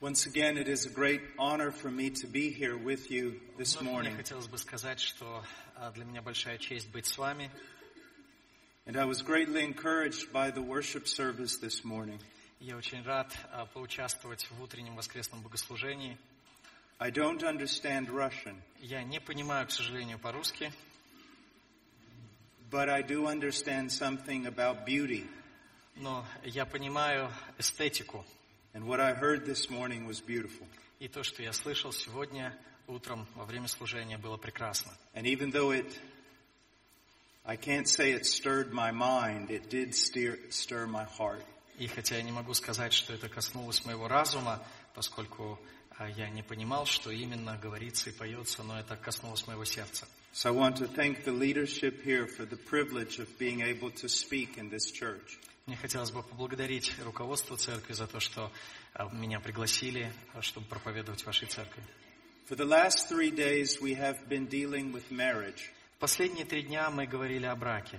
Once again, it is a great honor for me to be here with you this morning. Мне хотелось бы сказать, что для меня большая честь быть с вами. And I was greatly encouraged by the worship service this morning. Я очень рад поучаствовать в утреннем воскресном богослужении. I don't understand Russian, Я не понимаю, к сожалению, по-русски, but I do understand something about beauty. но я понимаю эстетику. And what I heard this morning was beautiful. И то, что я слышал сегодня утром во время служения, было прекрасно. And even though I can't say it stirred my mind, it did stir my heart. И хотя я не могу сказать, что это коснулось моего разума, поскольку я не понимал, что именно говорится и поется, но это коснулось моего сердца. So I want to thank the leadership here for the privilege of being able to speak in this church. Мне хотелось бы поблагодарить руководство церкви за то, что меня пригласили, чтобы проповедовать в вашей церкви. For the last 3 days we have been dealing with marriage. Последние 3 дня мы говорили о браке.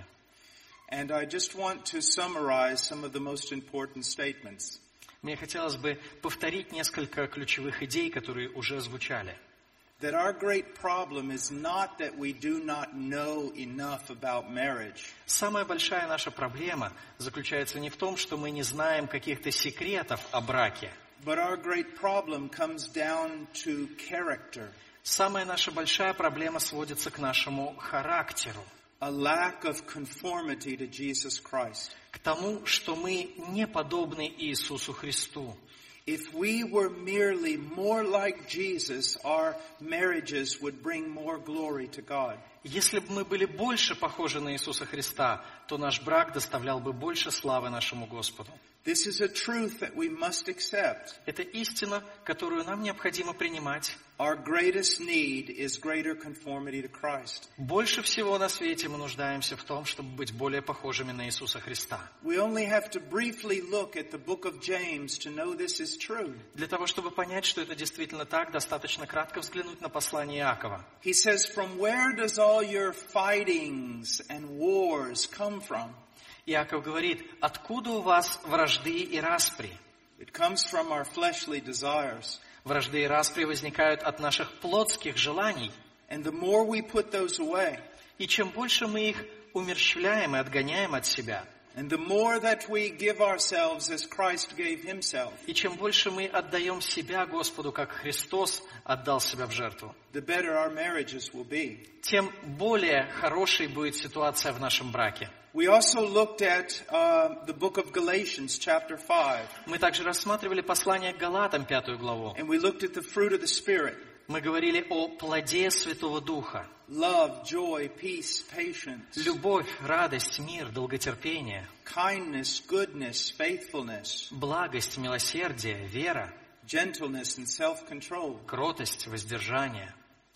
And I just want to summarize some of the most important statements. Мне хотелось бы повторить несколько ключевых идей, которые уже звучали. That our great problem is not that we do not know enough about marriage. Самая большая наша проблема заключается не в том, что мы не знаем каких-то секретов о браке. But our great problem comes down to character. Самая наша большая проблема сводится к нашему характеру. A lack of conformity to Jesus Christ. К тому, что мы не подобны Иисусу Христу. If we were merely more like Jesus, our marriages would bring more glory to God. Если бы мы были больше похожи на Иисуса Христа, то наш брак доставлял бы больше славы нашему Господу. This is a truth that we must accept. Это истина, которую нам необходимо принимать. Our greatest need is greater conformity to Christ. Больше всего на свете мы нуждаемся в том, чтобы быть более похожими на Иисуса Христа. We only have to briefly look at the book of James to know this is true. Для того, чтобы понять, что это действительно так, достаточно кратко взглянуть на послание Иакова. He says, "From where does all your fightings and wars come from?" Иаков говорит, откуда у вас вражды и распри? It comes from our fleshly desires. Вражды и распри возникают от наших плотских желаний. And the more we put those away, И чем больше мы их умерщвляем и отгоняем от себя, and the more that we give ourselves as Christ gave himself, и чем больше мы отдаем себя Господу, как Христос отдал себя в жертву, the better our marriages will be. тем более хорошей будет ситуация в нашем браке. We also looked at the book of Galatians, chapter 5. Мы также рассматривали послание к Галатам, 5 главу. And we looked at the fruit of the Spirit. Мы говорили о плоде Святого Духа. Love, joy, peace, patience. Любовь, радость, мир, долготерпение. Kindness, goodness, faithfulness. Благость, милосердие, вера. Gentleness and self-control. Кротость, воздержание.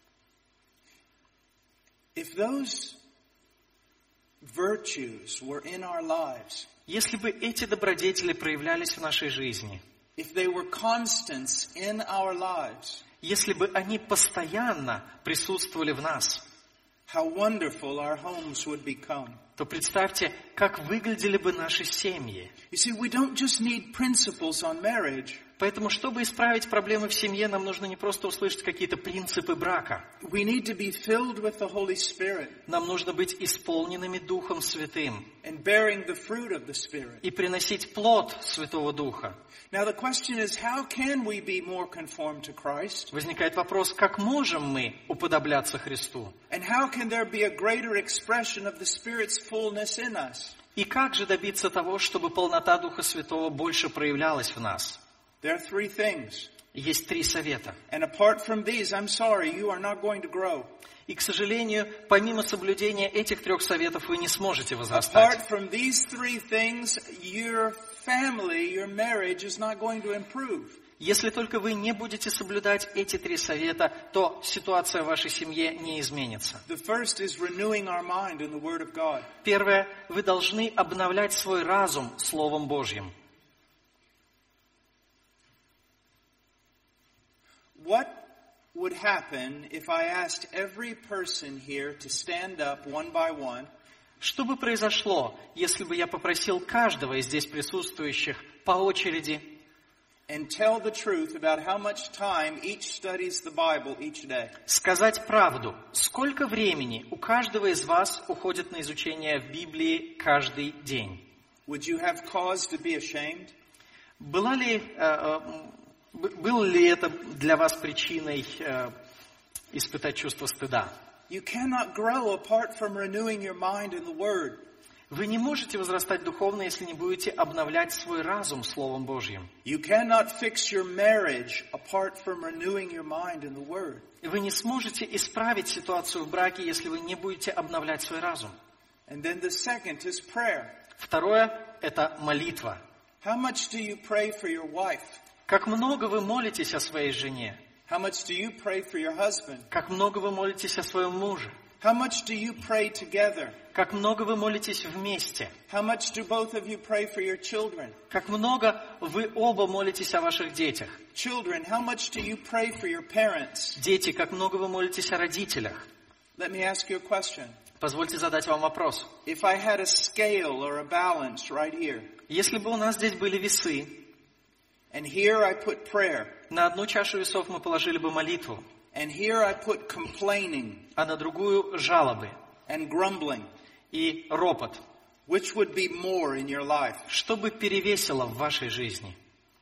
If those virtues were in our lives, Если бы эти добродетели проявлялись в нашей жизни, if they were constants in our lives, если бы они постоянно присутствовали в нас, how wonderful our homes would become. то представьте, как выглядели бы наши семьи. You see, we don't just need principles on marriage. Поэтому, чтобы исправить проблемы в семье, нам нужно не просто услышать какие-то принципы брака. We need to be filled with the Holy Spirit Нам нужно быть исполненными Духом Святым and bearing the fruit of the Spirit. и приносить плод Святого Духа. Now the question is, how can we be more conformed to Christ? Возникает вопрос, как можем мы уподобляться Христу? And how can there be a greater expression of the Spirit's fullness in us? И как же добиться того, чтобы полнота Духа Святого больше проявлялась в нас? There are 3 things. Есть 3 совета. And apart from these, I'm sorry, you are not going to grow. И, к сожалению, помимо соблюдения этих 3 советов вы не сможете Apart возрастать. from these 3 things, your family, your marriage is not going to improve. Если только вы не будете соблюдать эти 3 совета, то ситуация в вашей семье не изменится. The first is renewing our mind in the Word of God. Первое, вы должны обновлять свой разум Словом Божьим. What would happen if I asked every person here to stand up one by one Что бы произошло, если бы я попросил каждого из здесь присутствующих по очереди and tell the truth about how much time each studies the Bible each day. Сказать правду. Сколько времени у каждого из вас уходит на изучение в Библии каждый день? Would you have cause to be ashamed? Было ли это для вас причиной испытать чувство стыда? You cannot grow apart from renewing your mind in the Word. Вы не можете возрастать духовно, если не будете обновлять свой разум Словом Божьим. You cannot fix your marriage apart from renewing your mind in the Word. Вы не сможете исправить ситуацию в браке, если вы не будете обновлять свой разум. And then the second is prayer. Второе – это молитва. How much do you pray for your wife? Как много вы молитесь о своей жене? How much do you pray for your husband? Как много вы молитесь о своем муже? How much do you pray together? Как много вы молитесь вместе? How much do both of you pray for your children? Как много вы оба молитесь о ваших детях? Children, how much do you pray for your parents? Дети, как много вы молитесь о родителях? Let me ask you a question. Позвольте задать вам вопрос. If I had a scale or a balance right here, Если бы у нас здесь были весы, and here I put prayer, на одну чашу весов мы положили бы молитву, and here I put complaining а на другую жалобы and grumbling, и ропот, which would be more in your life? что бы перевесило в вашей жизни?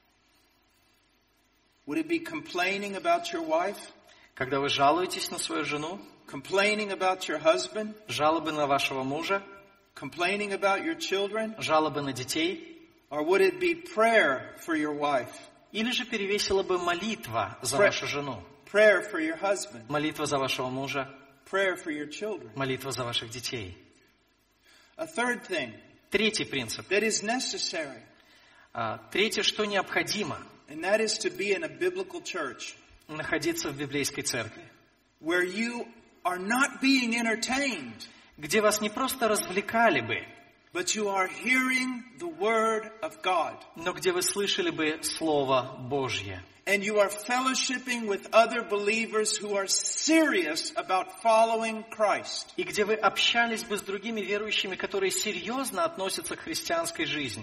Would it be complaining about your wife? Когда вы жалуетесь на свою жену, Complaining about your husband? жалобы на вашего мужа, Complaining about your children? жалобы на детей, Or would it be prayer for your wife? или же перевесила бы молитва за вашу жену, Prayer for your husband? молитва за вашего мужа, Prayer for your children? молитва за ваших детей? A third thing Третий принцип. that is necessary, Третье, что необходимо, and that is to be in a biblical church находиться в библейской церкви, where you are not being entertained, где вас не просто развлекали бы, but you are hearing the word of God. но где вы слышали бы Слово Божье. And you are fellowshipping with other believers who are serious about following Christ. И где вы общались бы с другими верующими, которые серьезно относятся к христианской жизни.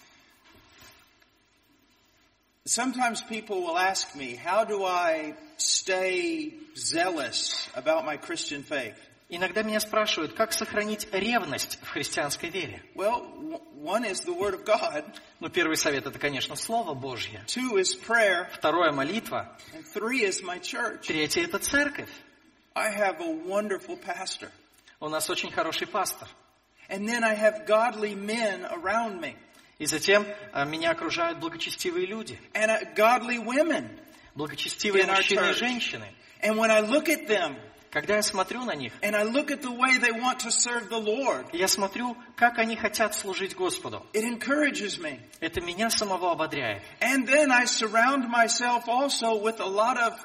Sometimes people will ask me, how do I stay zealous about my Christian faith? Иногда меня спрашивают, как сохранить ревность в христианской вере. Well, one is the Word of God. Ну, первый совет – это, конечно, Слово Божье. Two is prayer. Второе – молитва. And three is my church. Третье – это церковь. I have a wonderful pastor. У нас очень хороший пастор. And then I have godly men around me. И затем меня окружают благочестивые люди. And godly women. Благочестивые In our мужчины и church. женщины. And when I look at them, Когда я смотрю на них, and I look at the way they want to serve the Lord, я смотрю, как они хотят служить Господу. it encourages me. Это меня самого ободряет. And then I surround myself also with a lot of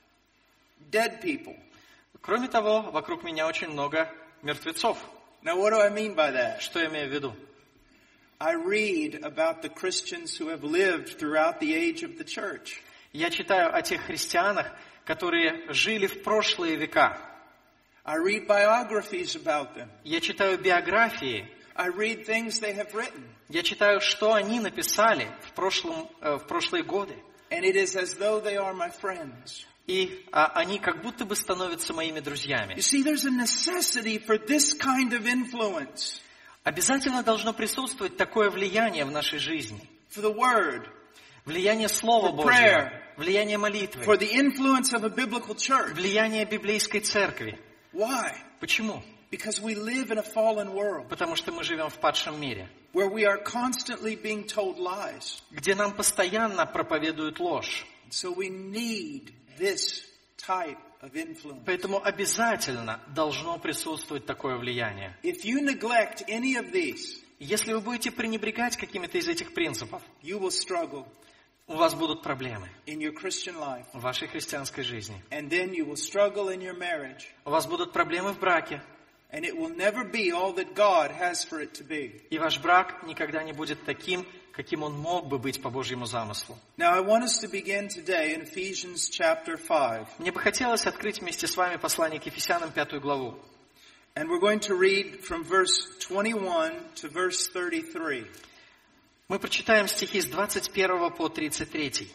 dead people. Кроме того, вокруг меня очень много мертвецов. Now, what do I mean by that? Что я имею в виду? I read about the Christians who have lived throughout the age of the church. Я читаю о тех христианах, которые жили в прошлые века. I read biographies about them. Я читаю биографии. I read things they have written. Я читаю, что они написали в прошлые годы. And it is as though they are my friends. И они как будто бы становятся моими друзьями. You see, there's a necessity for this kind of influence. Обязательно должно присутствовать такое влияние в нашей жизни. For the Word. Влияние Слова For Божьего. prayer. Влияние молитвы. For the influence of a biblical church. Влияние библейской церкви. Why? Почему? Because we live in a fallen world Потому что мы живем в падшем мире, where we are constantly being told lies. где нам постоянно проповедуют ложь. So we need this type of influence. Поэтому обязательно должно присутствовать такое влияние. If you neglect any of these, Если вы будете пренебрегать какими-то из этих принципов, you will struggle у вас будут проблемы in your Christian life. в вашей христианской жизни. And then you will struggle in your marriage. У вас будут проблемы в браке. And it will never be all that God has for it to be. И ваш брак никогда не будет таким, каким он мог бы быть по Божьему замыслу. Now I want us to begin today in Ephesians chapter 5. Мне бы хотелось открыть вместе с вами послание к Ефесянам 5 главу. And we're going to read from verse 21 to verse 33. Мы прочитаем стихи с 21 по 33.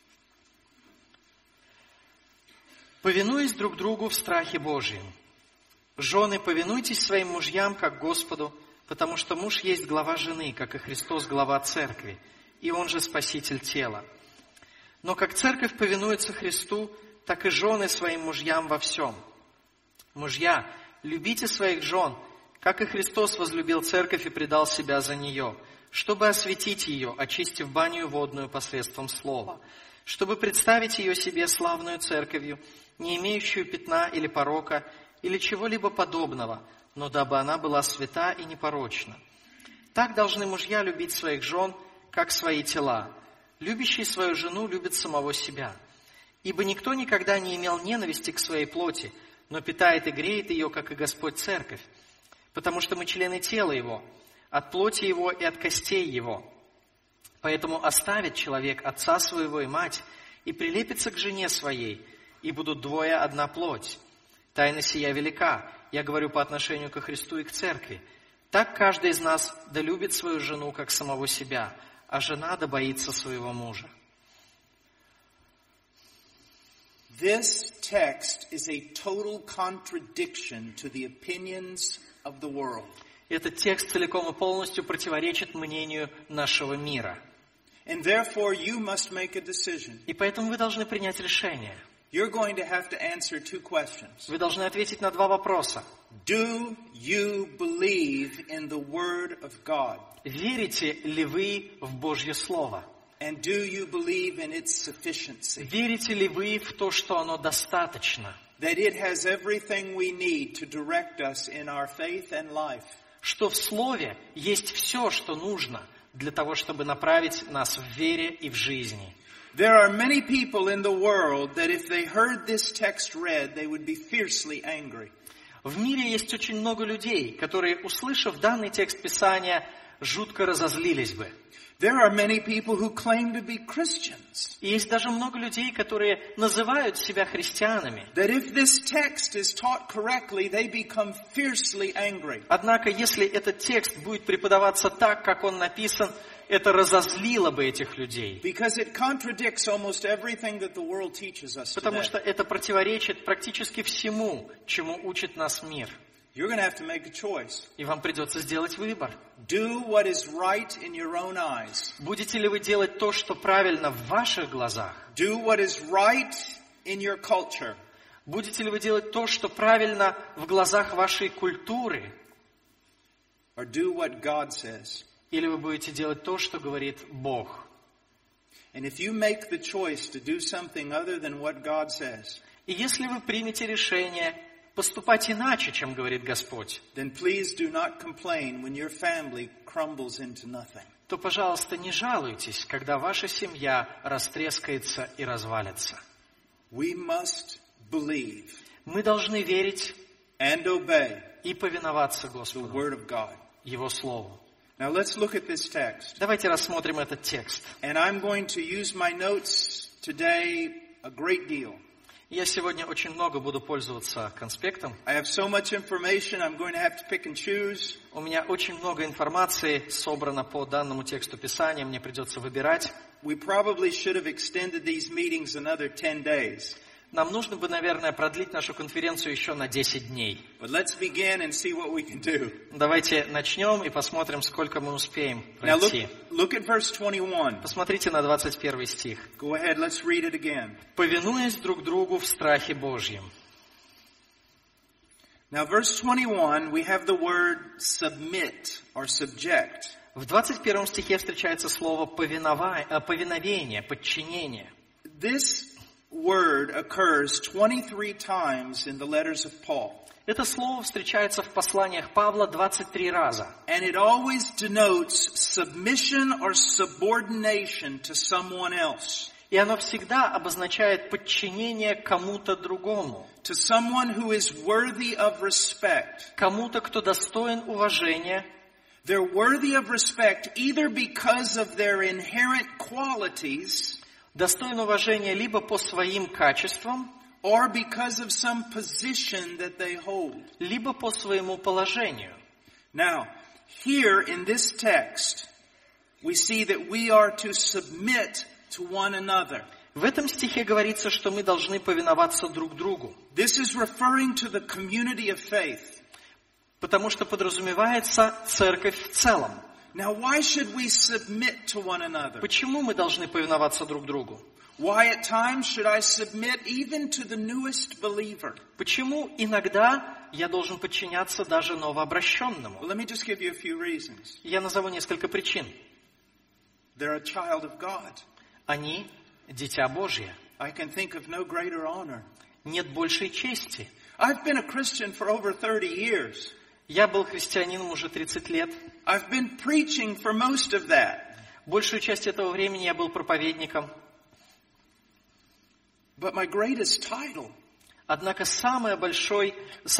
«Повинуясь друг другу в страхе Божьем. Жены, повинуйтесь своим мужьям, как Господу, потому что муж есть глава жены, как и Христос глава церкви, и он же спаситель тела. Но как церковь повинуется Христу, так и жены своим мужьям во всем. Мужья, любите своих жен, как и Христос возлюбил церковь и предал себя за нее, чтобы осветить ее, очистив баню водную посредством слова, чтобы представить ее себе славную церковью, не имеющую пятна или порока, или чего-либо подобного, но дабы она была свята и непорочна. Так должны мужья любить своих жен, как свои тела. Любящий свою жену любит самого себя. Ибо никто никогда не имел ненависти к своей плоти, но питает и греет ее, как и Господь церковь. Потому что мы члены тела Его, от плоти Его и от костей Его. Поэтому оставит человек отца своего и мать, и прилепится к жене своей, и будут двое одна плоть. Тайна сия велика, я говорю по отношению ко Христу и к церкви. Так каждый из нас да любит свою жену, как самого себя, а жена да боится своего мужа». This text is a total contradiction to the opinions of the world. Этот текст целиком и полностью противоречит мнению нашего мира. And therefore you must make a decision. И поэтому вы должны принять решение. You're going to have to answer two questions. Вы должны ответить на два вопроса. Do you believe in the Word of God? Верите ли вы в Божье Слово? And do you believe in its sufficiency? Верите ли вы в то, что оно достаточно? That it has everything we need to direct us in our faith and life? Что в Слове есть все, что нужно для того, чтобы направить нас в вере и в жизни. There are many people in the world that if they heard this text read, they would be fiercely angry. В мире есть очень много людей, которые, услышав данный текст Писания, жутко разозлились бы. There are many people who claim to be Christians. И есть даже много людей, которые называют себя христианами. That if this text is taught correctly, they become fiercely angry. Однако, если этот текст будет преподаваться так, как он написан, это разозлило бы этих людей. Because it contradicts almost everything that the world teaches us Потому today. что это противоречит практически всему, чему учит нас мир. You're going to have to make a choice. И вам придется сделать выбор. Do what is right in your own eyes. Будете ли вы делать то, что правильно в ваших глазах? Do what is right in your culture. Будете ли вы делать то, что правильно в глазах вашей культуры? Or do what God says. Или вы будете делать то, что говорит Бог? And if you make the choice to do something other than what God says, И если вы примете решение поступать иначе, чем говорит Господь, then please do not complain when your family crumbles into nothing. то, пожалуйста, не жалуйтесь, когда ваша семья растрескается и развалится. We must believe Мы должны верить and obey и повиноваться the Господу, Word of God. Его Слову. Now let's look at this text. Давайте рассмотрим этот текст. And I'm going to use my notes today a great deal. Я сегодня очень много буду пользоваться конспектом. I have so much information, I'm going to have to pick and choose. У меня очень много информации собрано по данному тексту Писания, мне придется выбирать. We probably should have extended these meetings another 10 days. Нам нужно бы, наверное, продлить нашу конференцию еще на 10 дней. But let's begin and see what we can do. Давайте начнем и посмотрим, сколько мы успеем Now пройти. look at verse 21. Посмотрите на 21 стих. Go ahead, let's read it again. «Повинуясь друг другу в страхе Божьем». Now verse 21, we have the word submit or subject. В 21 стихе встречается слово повиновение, подчинение. This word occurs 23 times in the letters of Paul. Это слово встречается в посланиях Павла 23 раза. And it always denotes submission or subordination to someone else. И оно всегда обозначает подчинение кому-то другому. To someone who is worthy of respect. Кому-то, кто достоин уважения. They're worthy of respect either because of their inherent qualities, Достоин уважения либо по своим качествам, or because of some position that they hold. либо по своему положению. Now, here in this text, we see that we are to submit to one another. В этом стихе говорится, что мы должны повиноваться друг другу. This is referring to the community of faith. Потому что подразумевается церковь в целом. Now, why should we submit to one another? Почему мы должны повиноваться друг другу? Why at times should I submit even to the newest believer? Почему иногда я должен подчиняться даже новообращенному? Well, let me just give you a few reasons. Я назову несколько причин. They're a child of God. Они дитя Божье. I can think of no greater honor. Нет большей чести. I've been a Christian for over 30 years. Я был христианином уже 30 лет. I've been preaching for most of that. Большую часть этого времени я был проповедником. But my greatest title Однако самое большое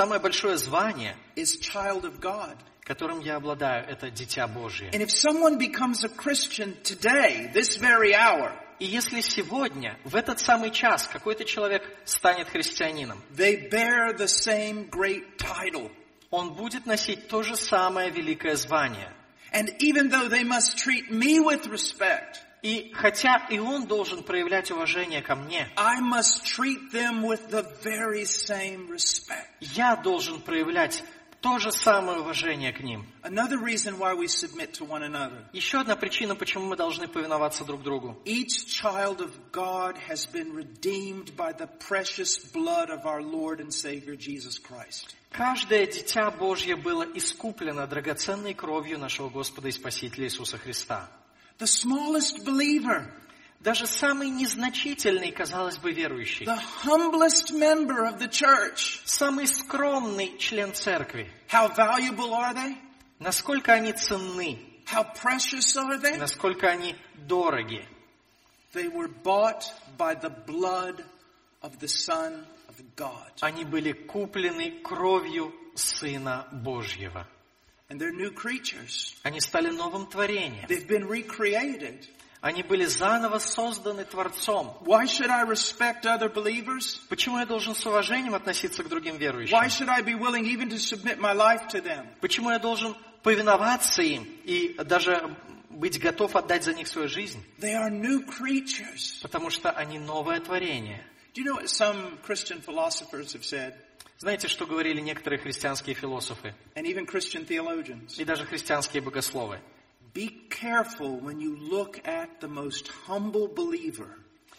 звание, is child of God. которым я обладаю, это дитя Божье. And if someone becomes a Christian today, this very hour, И если сегодня, в этот самый час, какой-то человек станет христианином, they bear the same great title. он будет носить то же самое великое звание. And even though they must treat me with respect, И хотя и он должен проявлять уважение ко мне, I must treat them with the very same respect. я должен проявлять то же самое уважение к ним. Another reason why we submit to one another. Еще одна причина, почему мы должны повиноваться друг другу. Each child of God has been redeemed by the precious blood of our Lord and Savior Jesus Christ. Каждое дитя Божье было искуплено драгоценной кровью нашего Господа и Спасителя Иисуса Христа. The smallest believer, Даже самый незначительный, казалось бы, верующий, the humblest member of the church, самый скромный член церкви, how valuable are they? насколько они ценны, How precious are they? насколько они дороги. They were bought by the blood of the Son of God. Они были куплены кровью Сына Божьего. And they're new creatures. Они стали новым творением. They've been recreated. Они были заново созданы Творцом. Why should I respect other believers? Почему я должен с уважением относиться к другим верующим? Why should I be willing even to submit my life to them? Почему я должен повиноваться им и даже быть готов отдать за них свою жизнь? They are new creatures. Потому что они новое творение. Do you know what some Christian philosophers have said? Знаете, что говорили некоторые христианские философы And even Christian theologians? и даже христианские богословы? Be careful when you look at the most humble believer.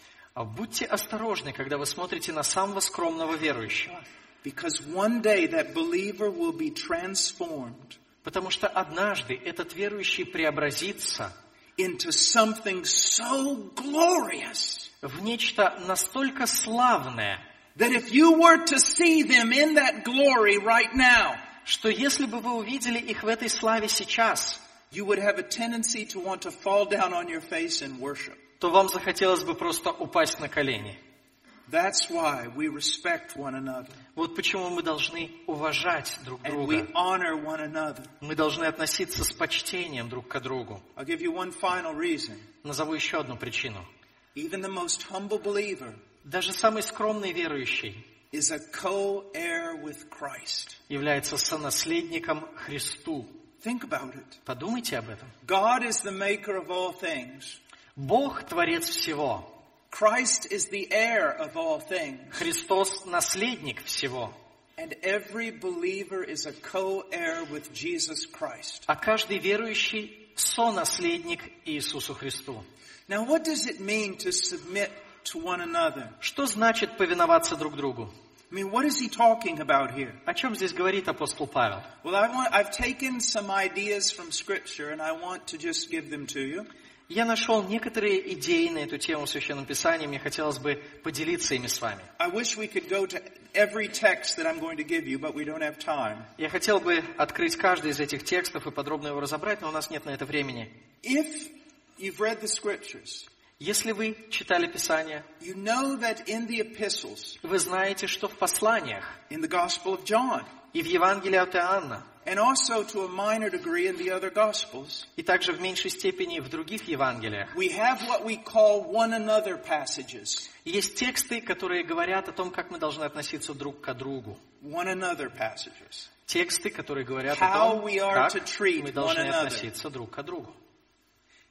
Будьте осторожны, когда вы смотрите на самого скромного верующего. Because one day that believer will be transformed Потому что однажды этот верующий преобразится into something so glorious в нечто настолько славное, that if you were to see them in that glory right now, что если бы вы увидели их в этой славе сейчас, you would have a tendency to want to fall down on your face and worship. то вам захотелось бы просто упасть на колени. That's why we respect one another. Вот почему мы должны уважать друг And we друга. honor one another. Мы должны относиться с почтением друг к другу. I'll give you one final reason. Назову еще одну причину. Even the most humble believer Даже самый скромный верующий is a co-heir with Christ. является сонаследником Христу. Think about it. Подумайте об этом. God is the maker of all things. Бог творец всего. Christ is the heir of all things. Христос наследник всего. And every believer is a co-heir with Jesus Christ. А каждый верующий сонаследник Иисусу Христу. Now, what does it mean to submit to one another? Что значит повиноваться друг другу? I mean, what is he talking about here? О чем здесь говорит апостол Павел? Well, I've taken some ideas from Scripture, and I want to just give them to you. Я нашел некоторые идеи на эту тему в Священном Писании, мне хотелось бы поделиться ими с вами. I wish we could go to every text that I'm going to give you, but we don't have time. Я хотел бы открыть каждый из этих текстов и подробно его разобрать, но у нас нет на это времени. If you've read the Scriptures, Если вы читали Писание, you know that in the epistles, вы знаете, что в посланиях in the Gospel of John, и в Евангелии от Иоанна, and also to a minor degree in the other Gospels, и также в меньшей степени в других Евангелиях, we have what we call one another passages. есть тексты, которые говорят о том, как мы должны относиться друг к другу. One another passages. Тексты, которые говорят How о том, we are как to treat мы должны one another. относиться друг к другу.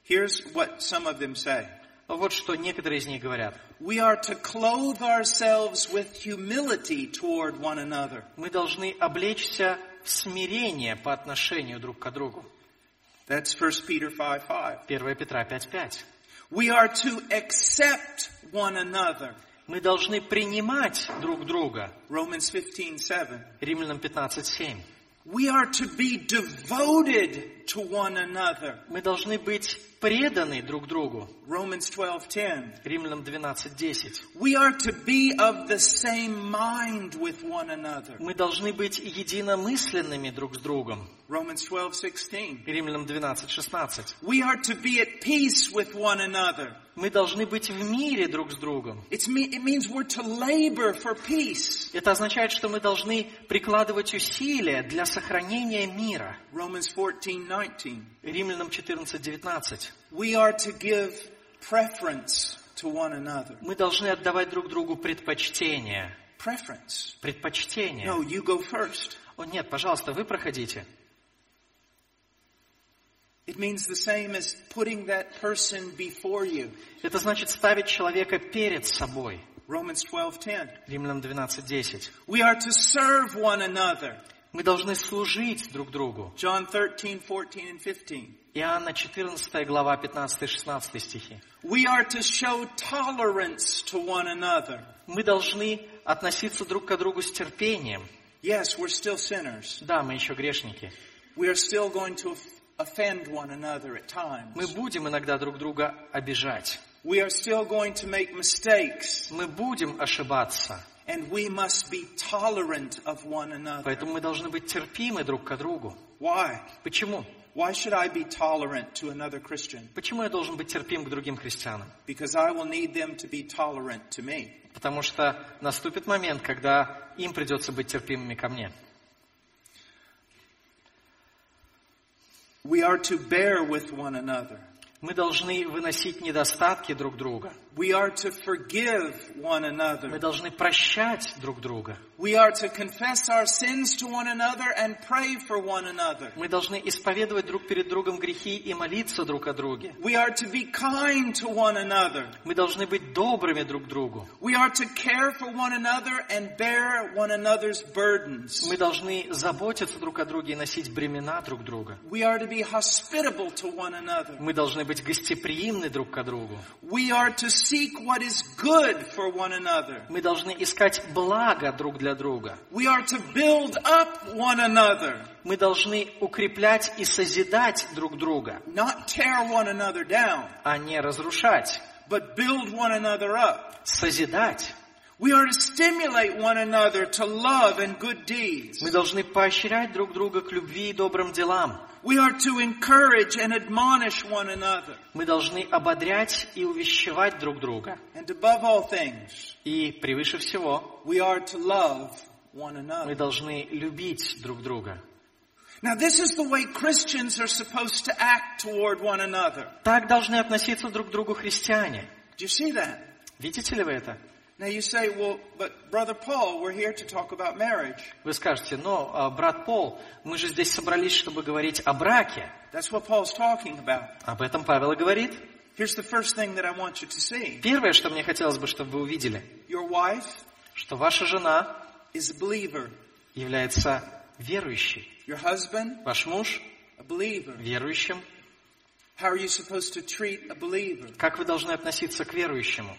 Here's what some of them say. Вот что некоторые из них говорят. We are to clothe ourselves with humility toward one another. Мы должны облечься в смирение по отношению друг к другу. That's 1 Peter 5:5. 1 Петра 5:5. We are to accept one another. Мы должны принимать друг друга. Romans 15:7. Римлянам 15:7. We are to be devoted to one another. Мы должны быть преданы друг другу. Romans 12:10. Римлянам 12:10. We are to be of the same mind with one another. Мы должны быть единомысленными друг с другом. Romans 12:16. Римлянам 12:16. We are to be at peace with one another. Мы должны быть в мире друг с другом. It means we're to labor for peace. Это означает, что мы должны прикладывать усилия для сохранения мира. Romans 14:19. Римлянам 14:19. We are to give preference to one another. Мы должны отдавать друг другу предпочтение. Preference. Предпочтение. No, you go first. О, нет, пожалуйста, вы проходите. It means the same as putting that person before you. Это значит ставить человека перед собой. Romans 12:10. Римлянам 12:10. We are to serve one another. Мы должны служить друг другу. John 13:14 and 15. Иоанна 14 глава 15-16 стихи. We are to show tolerance to one another. Мы должны относиться друг к другу с терпением. Yes, we're still sinners. Да, мы еще грешники. We are still going to offend one another at times. Мы будем иногда друг друга обижать. We are still going to make mistakes. Мы будем ошибаться. And we must be tolerant of one another. Поэтому мы должны быть терпимы друг к другу. Why? Почему? Why should I be tolerant to another Christian? Почему я должен быть терпим к другим христианам? Because I will need them to be tolerant to me. Потому что наступит момент, когда им придется быть терпимыми ко мне. We are to bear with one another. Мы должны выносить недостатки друг друга. We are to forgive one Мы another. должны прощать друг друга. We are to confess our sins to one another and pray for one another. Мы должны исповедовать друг перед другом грехи и молиться друг о друге. We are to be kind to one another. Мы должны быть добрыми друг к другу. We are to care for one another and bear one another's burdens. Мы должны заботиться друг о друге и носить бремена друг друга. We are to be hospitable to one another. Мы должны быть гостеприимны друг к другу. We are to seek what is good for one another. Мы должны искать благо друг для друга. We are to build up one another. Мы должны укреплять и созидать друг друга, Not tear one another down, а не разрушать. but build one another up. Созидать. We are to stimulate one another to love and good deeds. Мы должны поощрять друг друга к любви и добрым делам. We are to encourage and admonish one another. Мы должны ободрять и увещевать друг друга. And above all things, И превыше всего, we are to love one мы another. должны любить друг друга. Now this is the way Christians are supposed to act toward one another. Так должны относиться друг к другу христиане. Do you see that? Видите ли вы это? Now you say, well, but Brother Paul, we're here to talk about marriage. Вы скажете, брат Пол, мы же здесь собрались, чтобы говорить о браке. That's what Paul's talking about. Об этом Павел и говорит. Here's the first thing that I want you to see. Первое, что мне хотелось бы, чтобы вы увидели, Your wife что ваша жена is a believer. является верующей. Your husband, Ваш муж a believer. верующим. How are you supposed to treat a believer? Как вы должны относиться к верующему?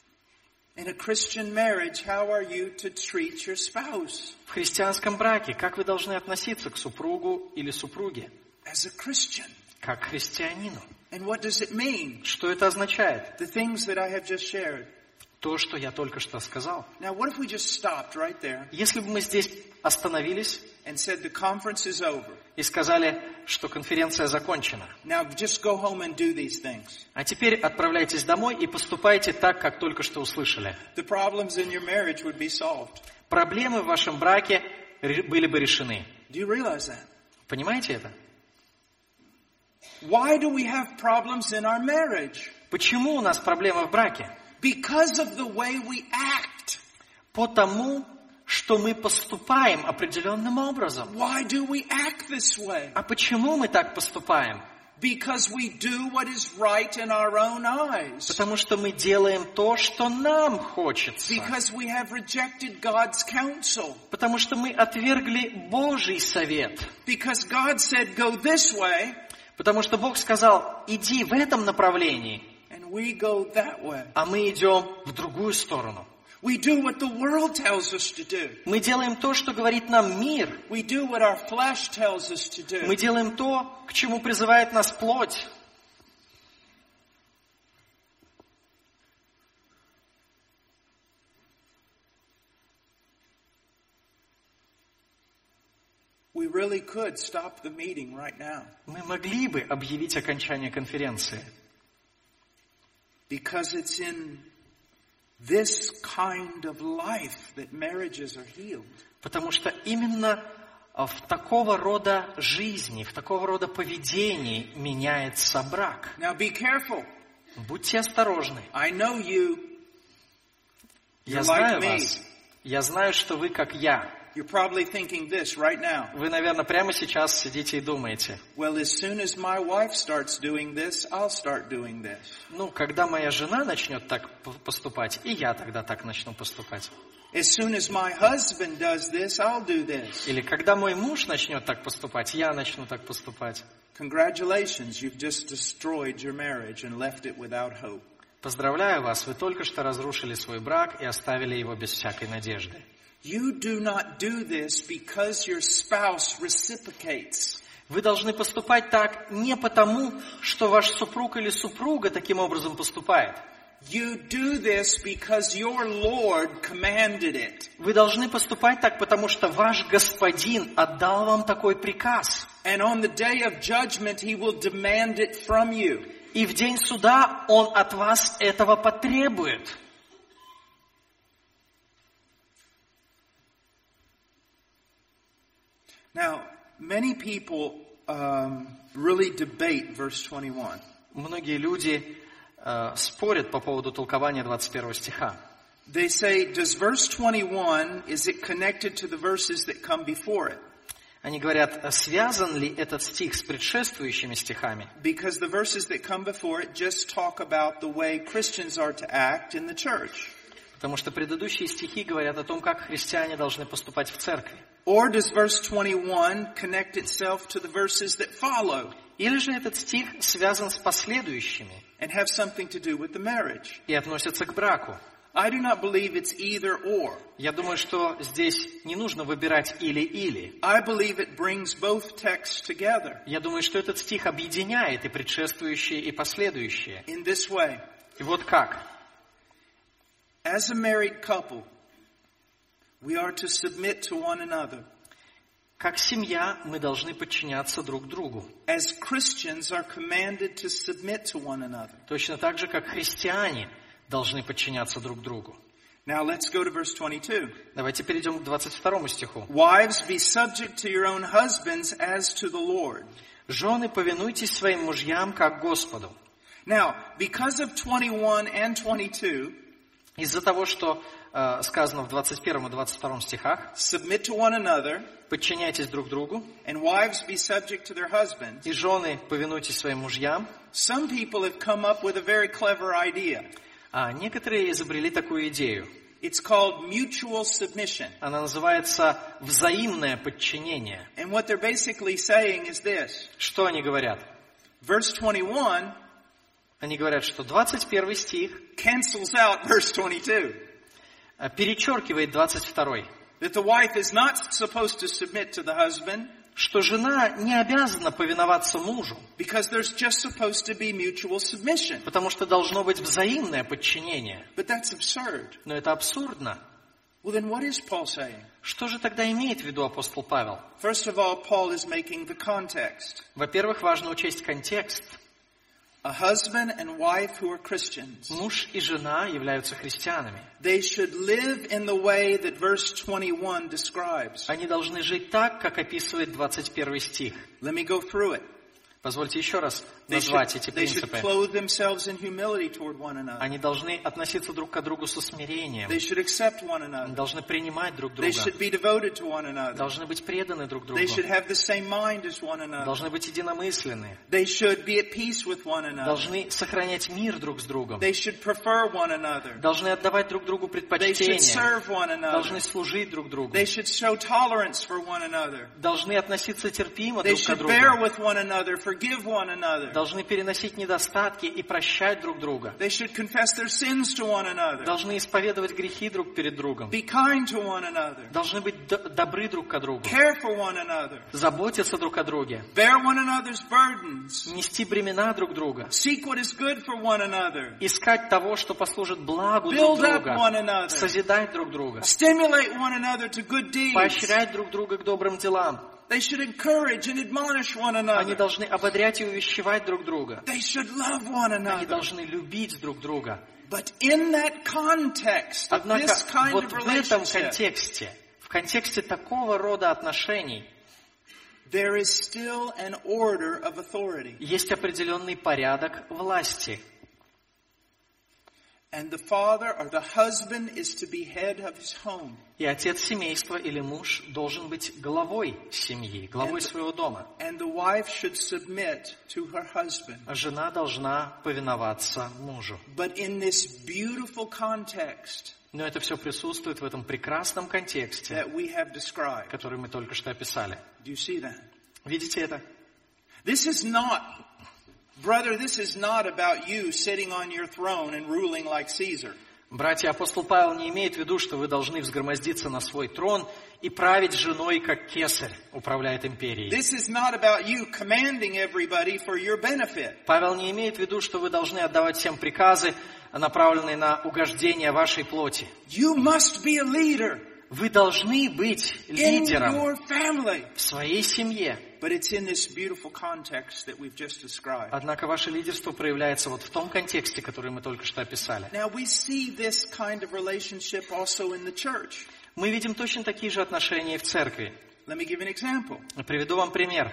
In a Christian marriage, how are you to treat your spouse? В христианском браке как вы должны относиться к супругу или супруге? As a Christian. Как к христианину. And what does it mean? Что это означает? The things that I have just shared. То, что я только что сказал. Now, what if we just stopped right there Если бы мы здесь остановились and said the conference is over? и сказали, что конференция закончена. Now, just go home and do these things. А теперь отправляйтесь домой и поступайте так, как только что услышали. The problems in your marriage would be solved. Проблемы в вашем браке были бы решены. Do you realize that? Понимаете это? Why do we have problems in our marriage? Почему у нас проблема в браке? Because of the way we act. Потому, что мы поступаем определенным образом. Why do we act this way? А почему мы так поступаем? Because we do what is right in our own eyes. Потому что мы делаем то, что нам хочется. Because we have rejected God's counsel. Потому что мы отвергли Божий совет. Because God said, go this way. Потому что Бог сказал, иди в этом направлении. And we go that way. А мы идем в другую сторону. We do what the world tells us to do. Мы делаем то, что говорит нам мир. We do what our flesh tells us to do. Мы делаем то, к чему призывает нас плоть. We really could stop the meeting right now. Мы могли бы объявить окончание конференции. Because it's in this kind of life that marriages are healed. Потому что именно в такого рода жизни, в такого рода поведении меняется брак. Now be careful. Будьте осторожны. I know you. Я знаю вас. Я знаю, что вы как я. You're probably thinking this right now. Вы, наверное, прямо сейчас сидите и думаете. Well, as soon as my wife starts doing this, I'll start doing this. Ну, когда моя жена начнет так поступать, и я тогда так начну поступать. As soon as my husband does this, I'll do this. Или когда мой муж начнет так поступать, я начну так поступать. Congratulations, you've just destroyed your marriage and left it without hope. Поздравляю вас, вы только что разрушили свой брак и оставили его без всякой надежды. You do not do this because your spouse reciprocates. Вы должны поступать так не потому, что ваш супруг или супруга таким образом поступает. You do this because your Lord commanded it. Вы должны поступать так, потому что ваш Господин отдал вам такой приказ. And on the day of judgment, He will demand it from you. И в день суда Он от вас этого потребует. Now, many people really debate verse 21. Многие люди спорят по поводу толкования 21 стиха. They say, does verse 21, is it connected to the verses that come before it? Они говорят, связан ли этот стих с предшествующими стихами? Because the verses that come before it just talk about the way Christians are to act in the church. Потому что предыдущие стихи говорят о том, как христиане должны поступать в церкви. Or does verse 21 connect itself to the verses that follow? Или же этот стих связан с последующими and have something to do with the marriage? И относится к браку. I do not believe it's either or. Я думаю, что здесь не нужно выбирать или-или. I believe it brings both texts together. Я думаю, что этот стих объединяет и предшествующие, и последующие. In this way. И вот как. As a married couple, we are to submit to one another. Как семья мы должны подчиняться друг другу. As Christians are commanded to submit to one another. Точно так же, как христиане должны подчиняться друг другу. Now let's go to verse 22. Давайте перейдем к 22 стиху. Wives, be subject to your own husbands as to the Lord. Жены, повинуйтесь своим мужьям, как Господу. Now, because of 21 and 22, из-за того, что сказано в 21 и 22 стихах, submit to one another, подчиняйтесь друг другу, and wives be subject to their husbands. И жены, повинуйтесь своим мужьям. Some people have come up with a very clever idea. А некоторые изобрели такую идею. It's called mutual submission. Она называется взаимное подчинение. And what they're basically saying is this. Что они говорят? Verse 21 Они говорят, что 21 стих cancels out verse 22. Перечеркивает 22. That the wife is not supposed to submit to the husband. Что жена не обязана повиноваться мужу. Because there's just supposed to be mutual submission. Потому что должно быть взаимное подчинение. But that's absurd. Но это абсурдно. Well, then what is Paul saying? Что же тогда имеет в виду апостол Павел? First of all, Paul is making the context. Во-первых, важно учесть контекст. A husband and wife who are Christians. Муж и жена являются христианами. They should live in the way that verse 21 describes. Они должны жить так, как описывает 21 стих. Let me go through it. Позвольте еще раз назвать эти They should принципы. clothe themselves in humility toward one another. Они должны относиться друг к другу со смирением. They should accept one Они another. должны принимать друг They друга. should be devoted to one another. Должны быть преданы друг другу. They should have the same mind as one another. Должны быть единомысленны. They should be at peace with one another. Должны сохранять мир друг с другом. They should prefer one another. Должны отдавать друг другу They should предпочтение. serve one another. Должны служить друг другу. They should show tolerance for one another. Должны относиться терпимо They друг к should bear другу. with one another, forgive one another. Должны переносить недостатки и прощать друг друга. They should confess their sins to one another. Должны исповедовать грехи друг перед другом. Be kind to one another. Должны быть добры друг к другу. Care for one another. Заботиться друг о друге. Bear one another's burdens. Нести бремена друг друга. Seek what is good for one another. Искать того, что послужит благу друг Build up друга. one another. Созидать друг друга. Stimulate one another to good deeds. Поощрять друг друга к добрым делам. They should encourage and admonish one Они another. должны ободрять и увещевать друг друга. They should love one Они another. должны любить друг друга. But in that context of Однако this kind вот of в этом relationship, в контексте такого рода отношений, there is still an order of authority. есть определенный порядок власти. And the father or the husband is to be head of his home. И отец семейства или муж должен быть главой семьи, главой своего дома. And the wife should submit to her husband. А жена должна повиноваться мужу. But in this beautiful context Но это все присутствует в этом прекрасном контексте, that we have described. который мы только что описали. Do you see that? Видите это? This is not, brother, this is not about you sitting on your throne and ruling like Caesar. Братья, апостол Павел не имеет в виду, что вы должны взгромоздиться на свой трон и править женой, как кесарь управляет империей. This is not about you commanding everybody for your benefit. Павел не имеет в виду, что вы должны отдавать всем приказы, направленные на угождение вашей плоти. You must be a leader Вы должны быть in лидером your family. в своей семье. But it's in this beautiful context that we've just described. Однако ваше лидерство проявляется вот в том контексте, который мы только что описали. Now we see this kind of relationship also in the church. Мы видим точно такие же отношения и в церкви. Let me give an example. Приведу вам пример.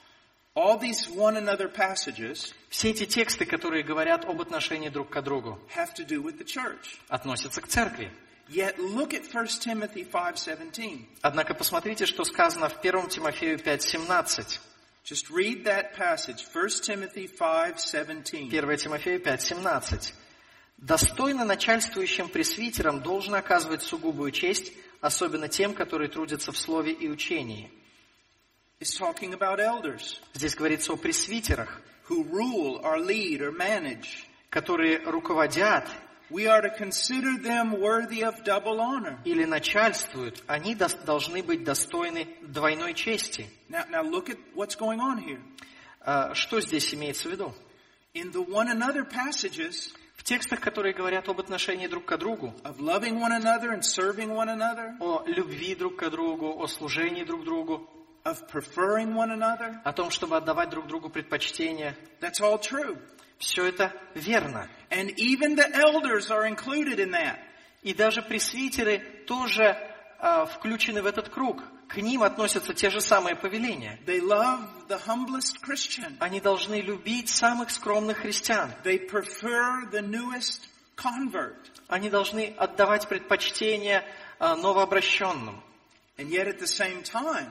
All these one another passages Все эти тексты, которые говорят об отношении друг к другу, have to do with the church. относятся к церкви. Yet look at 1 Timothy 5:17. Однако посмотрите, что сказано в 1 Тимофею 5:17. Just read that passage, 1 Timothy 5:17. 1 Тимофею 5:17. «Достойно начальствующим пресвитерам должен оказывать сугубую честь, особенно тем, которые трудятся в слове и учении». It's talking about elders Здесь говорится о пресвитерах, who rule or lead or manage. которые руководят We are to consider them worthy of double honor. или начальствуют. Они должны быть достойны двойной чести. Now look at what's going on here. Что здесь имеется в виду? In the one another passages В текстах, которые говорят об отношении друг к другу, of loving one another and serving one another, о любви друг к другу, о служении друг другу, of preferring one another, о том, чтобы отдавать друг другу предпочтения, that's all true. все это верно. And even the elders are included in that. И даже пресвитеры тоже включены в этот круг. К ним относятся те же самые повеления. They love the humblest Christian. Они должны любить самых скромных христиан. They prefer the newest convert. Они должны отдавать предпочтение новообращенным. And yet at the same time,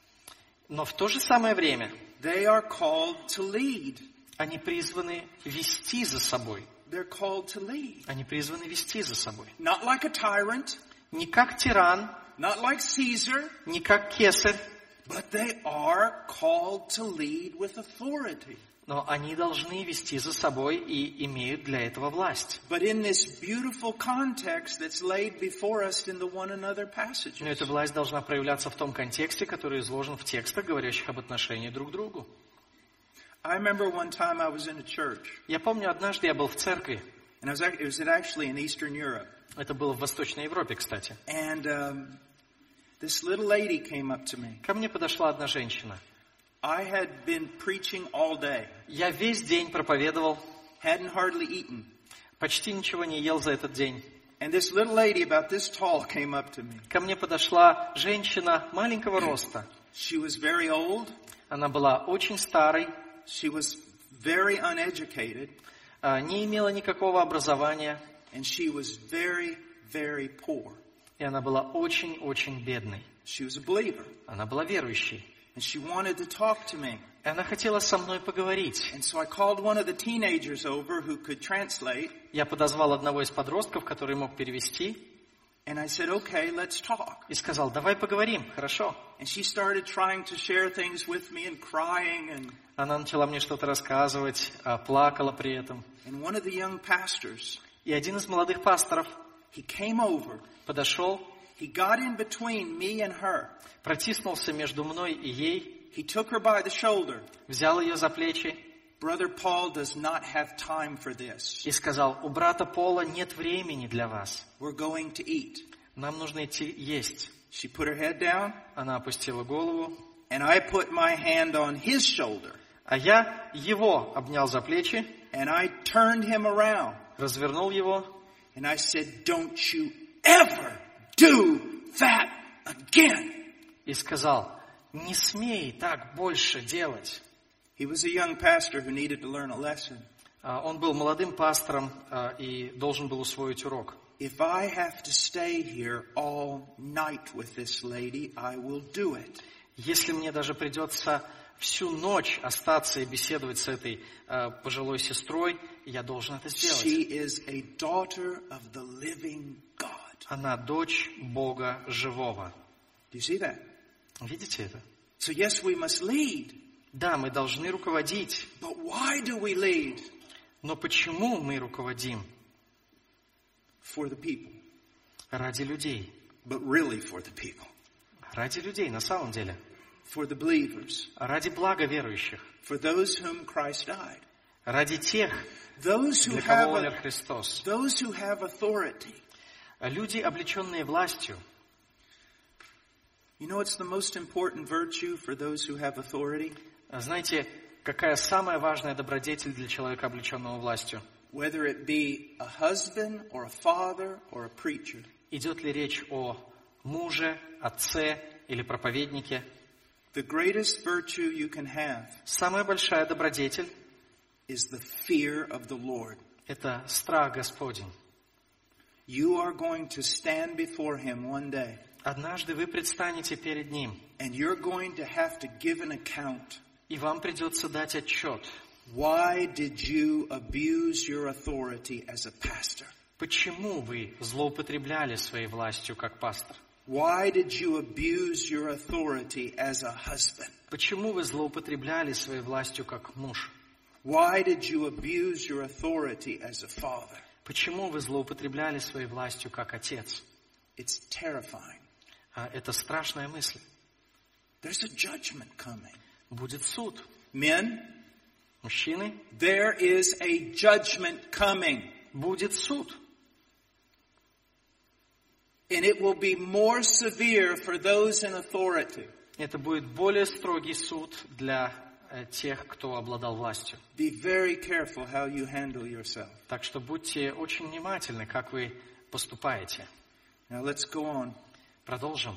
Но в то же самое время they are called to lead. они призваны вести за собой. They're called to lead. Они призваны вести за собой. Not like a tyrant, Не как тиран, not like Caesar, не как кесарь, but they are called to lead with authority. но они должны вести за собой и имеют для этого власть. But in this beautiful context that's laid before us in the one another passages. Но эта власть должна проявляться в том контексте, который изложен в текстах, говорящих об отношении друг к другу. I remember one time I was in a church, Я помню, однажды я был в церкви. and it was actually in Eastern Europe. Это было в Восточной Европе, кстати. And this little lady came up to me. Ко мне подошла одна женщина. I had been preaching all day, Я весь день проповедовал, hadn't hardly eaten. почти ничего не ел за этот день. And this little lady about this tall came up to me. Ко мне подошла женщина маленького роста. She was very old. Она была очень старой, She was very uneducated, не имела никакого образования, and she was very, very poor. и она была очень-очень бедной. She was a believer, Она была верующей. and she wanted to talk to me. И она хотела со мной поговорить. And so I called one of the teenagers over who could translate, Я подозвал одного из подростков, который мог перевести, and I said, okay, let's talk. и сказал: давай поговорим, хорошо? And she started trying to share things with me and crying, and Она начала мне что-то рассказывать, плакала при этом. one of the young pastors, И один из молодых пасторов he came over, подошел, he got in between me and her. протиснулся между мной и ей, He took her by the shoulder. взял ее за плечи Brother Paul does not have time for this. и сказал: у брата Пола нет времени для вас. We're going to eat. Нам нужно идти есть. She put her head down, Она опустила голову, and I put my hand on his shoulder, а я его обнял за плечи, and I turned him around, развернул его and I said, don't you ever do that again. и сказал: не смей так больше делать. He was a young pastor who needed to learn a lesson. Он был молодым пастором и должен был усвоить урок. If I have to stay here all night with this lady, I will do it. Если мне даже придется всю ночь остаться и беседовать с этой пожилой сестрой, я должен это сделать. She is a daughter of the living God. Она дочь Бога живого. Do you see that? Видите это? So yes, we must lead. Да, мы должны руководить. But why do we lead? Но почему мы руководим? For the people. Ради людей. But really for the people. Ради людей, на самом деле. For the believers. Ради блага верующих. For those whom Christ died. Ради тех, Those who для кого have умер Христос. those who have authority. Люди, облеченные властью. You know what's the most important virtue for those who have authority? Знаете, какая самая важная добродетель для человека, облеченного властью? Whether it be a husband or a father or a preacher. Идет ли речь о муже, отце или проповеднике? The greatest virtue you can have Самая большая добродетель is the fear of the Lord. – это страх Господень. You are going to stand before Him one day, Однажды вы предстанете перед Ним, and you're going to have to give an account. и вам придется дать отчет. Why did you abuse your authority as a pastor? Почему вы злоупотребляли своей властью как пастор? Why did you abuse your authority as a husband? Почему вы злоупотребляли своей властью как муж? Why did you abuse your authority as a father? Почему вы злоупотребляли своей властью как отец? It's terrifying. Это страшная мысль. There's a judgment coming. Будет суд. Men, Мужчины, there is a judgment coming. будет суд. And it will be more severe for those in authority. Это будет более строгий суд для тех, кто обладал властью. Be very careful how you handle yourself. Так что будьте очень внимательны, как вы поступаете. Now let's go on. Продолжим.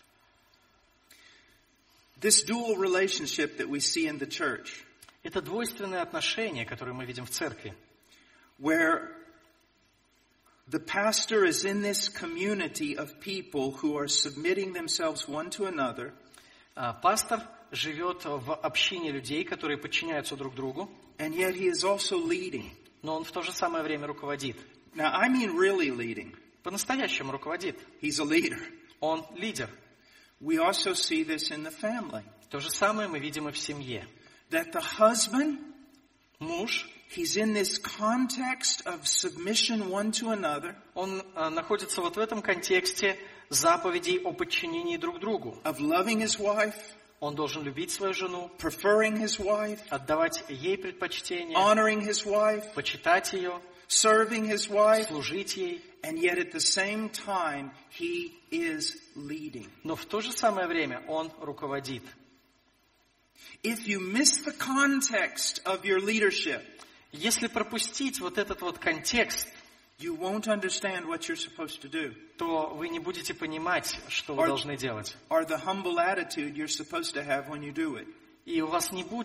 This dual relationship that we see in the church, Это двойственные отношения, которые мы видим в церкви, where the pastor is in this community of people who are submitting themselves one to another, Пастор живет в общине людей, которые подчиняются друг другу, and yet he is also leading. но он в то же самое время руководит. Now I mean really leading. По-настоящему руководит. He's a leader. Он лидер. We also see this in the family. То же самое мы видим и в семье. That the husband, Муж, he's in this context of submission one to another, он находится вот в этом контексте заповедей о подчинении друг другу. of loving his wife, Он должен любить свою жену, preferring his wife, отдавать ей предпочтение, honoring his wife, почитать ее, serving his wife, служить ей. and yet at the same time, he is leading. Но в то же самое время он руководит. If you miss the context of your leadership, Если пропустить вот этот вот контекст, you won't understand what you're supposed to do, то вы не будете понимать, что вы должны делать. or the humble attitude you're supposed to have when you do it. И у вас не будет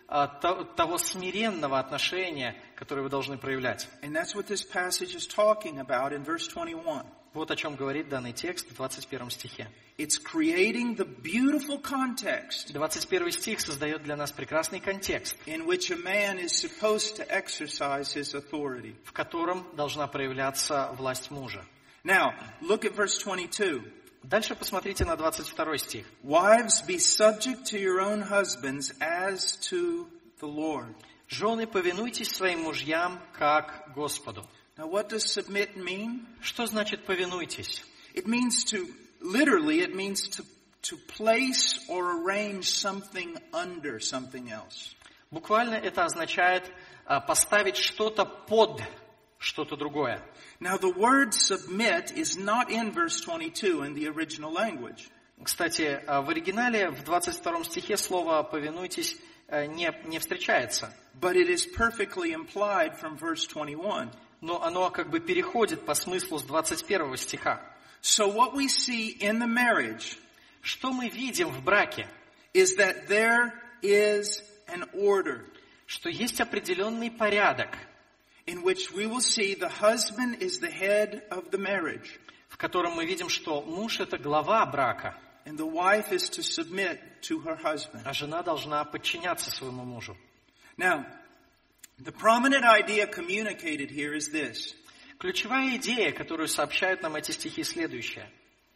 того смиренного отношения, которое вы должны проявлять. And that's what this passage is talking about in verse 21. Вот о чем говорит данный текст в 21 стихе. It's creating the beautiful context 21 стих создает для нас прекрасный контекст, in which a man is supposed to exercise his authority. в котором должна проявляться власть мужа. Now, look at verse 22. Дальше посмотрите на 22 стих. Wives, be subject to your own husbands as to the Lord. Жены, повинуйтесь своим мужьям, как Господу. Now, what does submit mean? Что значит повинуйтесь? It means literally, it means to place or arrange something under something else. Буквально это означает поставить что-то под что-то другое. Now, the word submit is not in verse 22 in the original language. Кстати, в оригинале в 22 стихе слово «повинуйтесь» не встречается. But it is perfectly implied from verse 21. Но оно как бы переходит по смыслу с 21 стиха. So what we see in the marriage Что мы видим в браке? is that there is an order Что есть определенный порядок, in which we will see the husband is the head of the marriage, в котором мы видим, что муж – это глава брака, and the wife is to submit to her husband. а жена должна подчиняться своему мужу. Now, the prominent idea communicated here is this. Ключевая идея, которую сообщают нам эти стихи, следующая.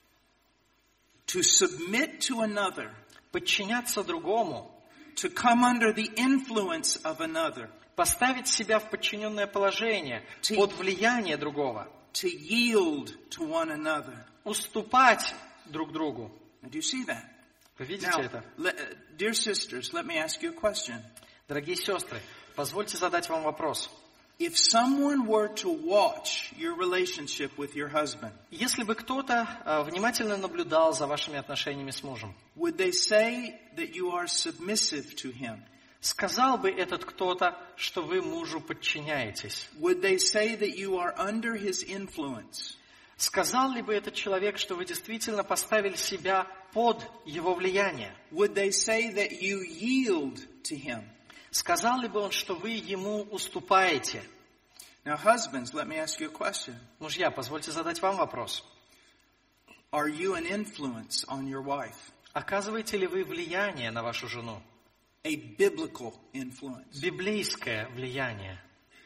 To submit to another, Подчиняться другому, to come under the influence of another, поставить себя в подчиненное положение, под влияние другого, to yield to one another. уступать друг другу. Now, do you see that? Вы видите Now, это? dear sisters, let me ask you a question. Дорогие сестры, позвольте задать вам вопрос. If someone were to watch your relationship with your husband, Если бы кто-то внимательно наблюдал за вашими отношениями с мужем, would they say that you are submissive to him? сказал бы этот кто-то, что вы мужу подчиняетесь? Would they say that you are under his influence? Сказал ли бы этот человек, что вы действительно поставили себя под его влияние? Would they say that you yield to him? Сказал ли бы он, что вы ему уступаете? Now, husbands, let me ask you a question. Мужья, позвольте задать вам вопрос. Are you an influence on your wife? Оказываете ли вы влияние на вашу жену? A biblical influence? Библейское влияние.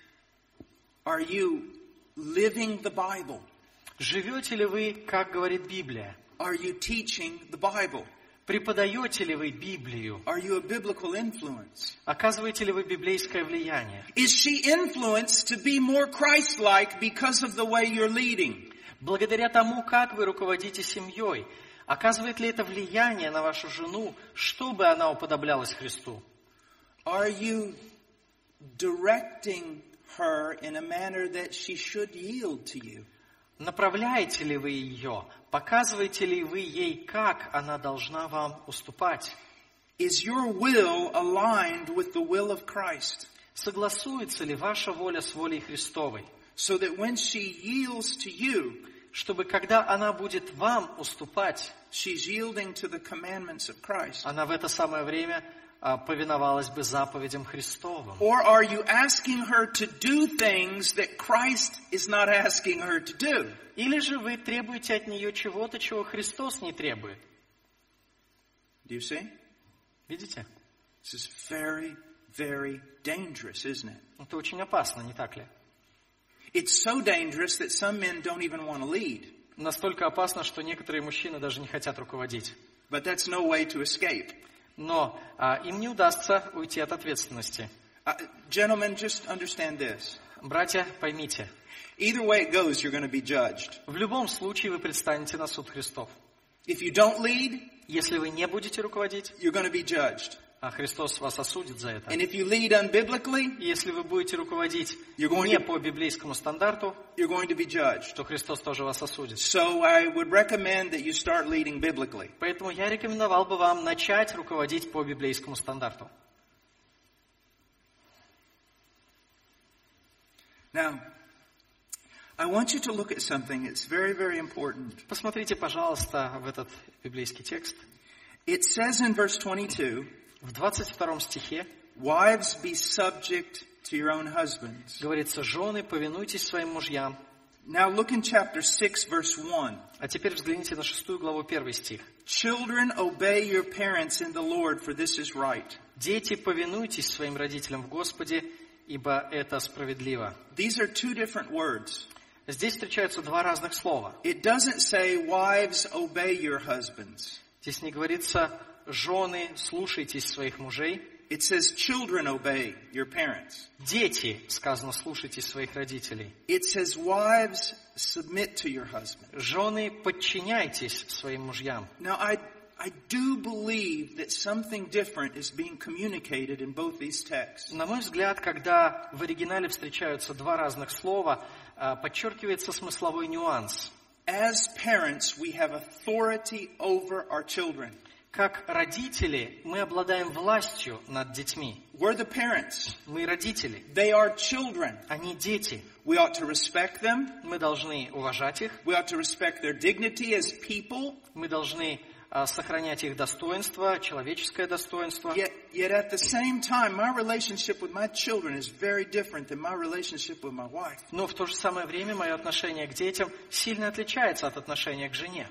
Are you living the Bible? Живете ли вы, как говорит Библия? Are you teaching the Bible? Преподаете ли вы Библию? Are you a biblical influence? Оказываете ли вы библейское влияние? Is she influenced to be more Christ-like because of the way you're leading? Благодаря тому, как вы руководите семьей, оказывает ли это влияние на вашу жену, чтобы она уподоблялась Христу? Are you directing her in a manner that she should yield to you? Направляете ли вы ее? Показываете ли вы ей, как она должна вам уступать? Is your will aligned with the will of Christ? Согласуется ли ваша воля с волей Христовой? So that when she yields to you, Чтобы когда она будет вам уступать, she's yielding to the commandments of Christ. она в это самое время повиновалась бы заповедям Христовым. Or are you asking her to do things that Christ is not asking her to do? Или же вы требуете от нее чего-то, чего Христос не требует? Do you see? Видите? This is very, very dangerous, isn't it? Это очень опасно, не так ли? It's so dangerous that some men don't even want to lead. Настолько опасно, что некоторые мужчины даже не хотят руководить. But that's no way to escape. Но им не удастся уйти от ответственности. Gentlemen, just understand this. Братья, поймите, Either way it goes, you're going to be judged. в любом случае вы предстанете на суд Христов. If you don't lead, Если вы не будете руководить, you're going to be judged. Христос вас осудит за это. And if you lead unbiblically, И если вы будете руководить You're going не to- по библейскому стандарту, you're going to be judged. то Христос тоже вас осудит. So I would recommend that you start leading biblically. Поэтому я рекомендовал бы вам начать руководить по библейскому стандарту. Now, I want you to look at something that's very, very important. Посмотрите, пожалуйста, в этот библейский текст. It says in verse 22, В 22 стихе wives, be subject to your own husbands. Говорится, жены, повинуйтесь своим мужьям. Now look in chapter 6, verse 1. А теперь взгляните на 6 главу, 1 стих. Children, obey your parents in the Lord, for this is right. Дети, повинуйтесь своим родителям в Господе, ибо это справедливо. These are two different words. Здесь встречаются два разных слова. It doesn't say, wives, obey your husbands. Здесь не говорится, жены, слушайтесь своих мужей. It says, children, obey your parents. Дети, сказано, слушайтесь своих родителей. It says, wives, submit to your husband. Жены, подчиняйтесь своим мужьям. Now, I do believe that something different is being communicated in both these texts. На мой взгляд, когда в оригинале встречаются два разных слова, подчеркивается смысловой нюанс. As parents, we have authority over our children. Как родители, мы обладаем властью над детьми. We're the parents. Мы родители. They are children. Они дети. We ought to respect them. Мы должны уважать их. We ought to respect their dignity as people. Мы должны сохранять их достоинство, человеческое достоинство. Yet at the same time, my relationship with my children is very different than my relationship with my wife. Но в то же самое время мое отношение к детям сильно отличается от отношения к жене.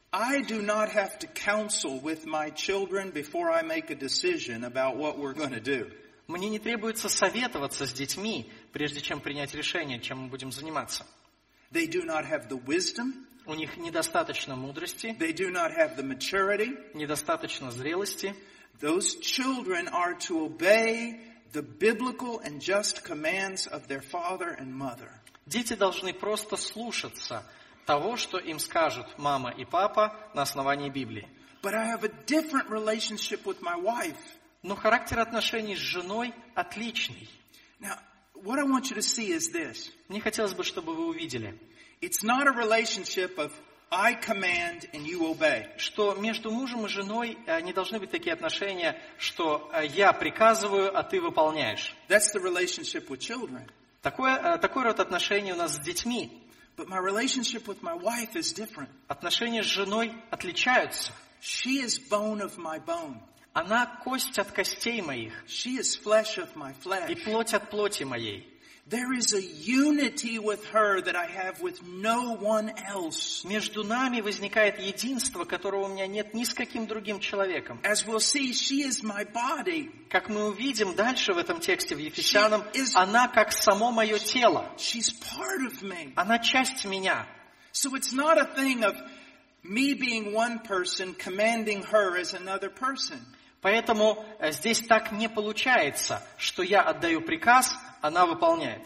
I do not have to counsel with my children before I make a decision about what we're going to do. Мне не требуется советоваться с детьми, прежде чем принять решение, чем мы будем заниматься. They do not have the wisdom. У них недостаточно мудрости, They do not have the maturity. недостаточно зрелости. Those children are to obey the biblical and just commands of their father and mother. Дети должны просто слушаться того, что им скажут мама и папа на основании Библии. But I have a different relationship with my wife. Но характер отношений с женой отличный. Now, what I want you to see is this. Мне хотелось бы, чтобы вы увидели, It's not a relationship of I command and you obey. что между мужем и женой не должны быть такие отношения, что я приказываю, а ты выполняешь. That's the relationship with children. Такой род отношений у нас с детьми. But my relationship with my wife is different. Отношения с женой отличаются. She is bone of my bone. Она кость от костей моих She is flesh of my и flesh. плоть от плоти моей. There is a unity with her that I have with no one else. Между нами возникает единство, которого у меня нет ни с каким другим человеком. As we'll see, she is my body. Как мы увидим дальше в этом тексте в Ефесянам, она как само мое тело. She's part of me. Она часть меня. So it's not a thing of me being one person commanding her as another person. Поэтому здесь так не получается, что я отдаю приказ, она выполняет.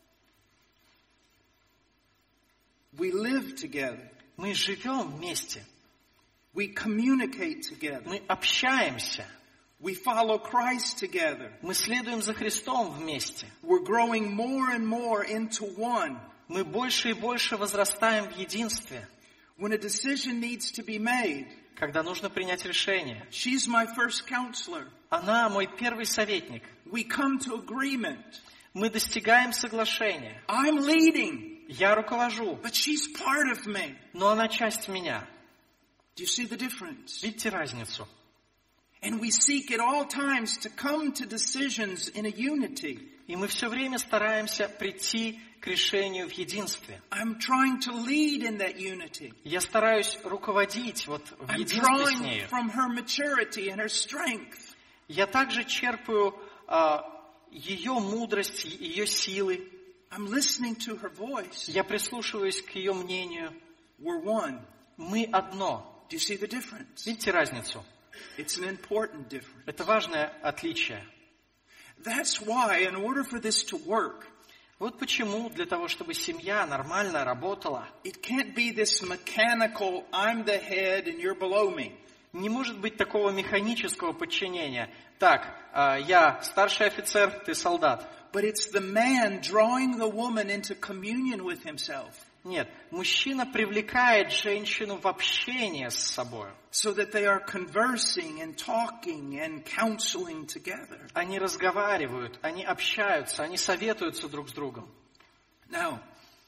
We live together. Мы живем вместе. We communicate together. Мы общаемся. We follow Christ together. Мы следуем за Христом вместе. We're growing more and more into one. Мы больше и больше возрастаем в единстве. When a decision needs to be made, Когда нужно принять решение. she's my first counselor. Она мой первый советник. We come to agreement. Мы достигаем соглашения. I'm leading, Я руковожу, but she's part of me. но она часть меня. Do you see the difference? Видите разницу? And we seek at all times to come to decisions in a unity. И мы все время стараемся прийти к решению в единстве. I'm trying to lead in that unity. Я стараюсь руководить в I'm единстве с drawing нею. from her maturity and her strength. Я также черпаю ее мудрость, ее силы. I'm listening to her voice. Я прислушиваюсь к ее мнению. We're one. Мы одно. Do you see the difference? Видите разницу? It's an important difference. Это важное отличие. That's why, in order for this to work, Вот почему для того, чтобы семья нормально работала, it can't be this mechanical, I'm the head and you're below me. не может быть такого механического подчинения. Так, я старший офицер, ты солдат. But it's the man drawing the woman into communion with himself. Нет, мужчина привлекает женщину в общение с собой. So that they are conversing and talking and counseling together. Они разговаривают, они общаются, они советуются друг с другом. Now,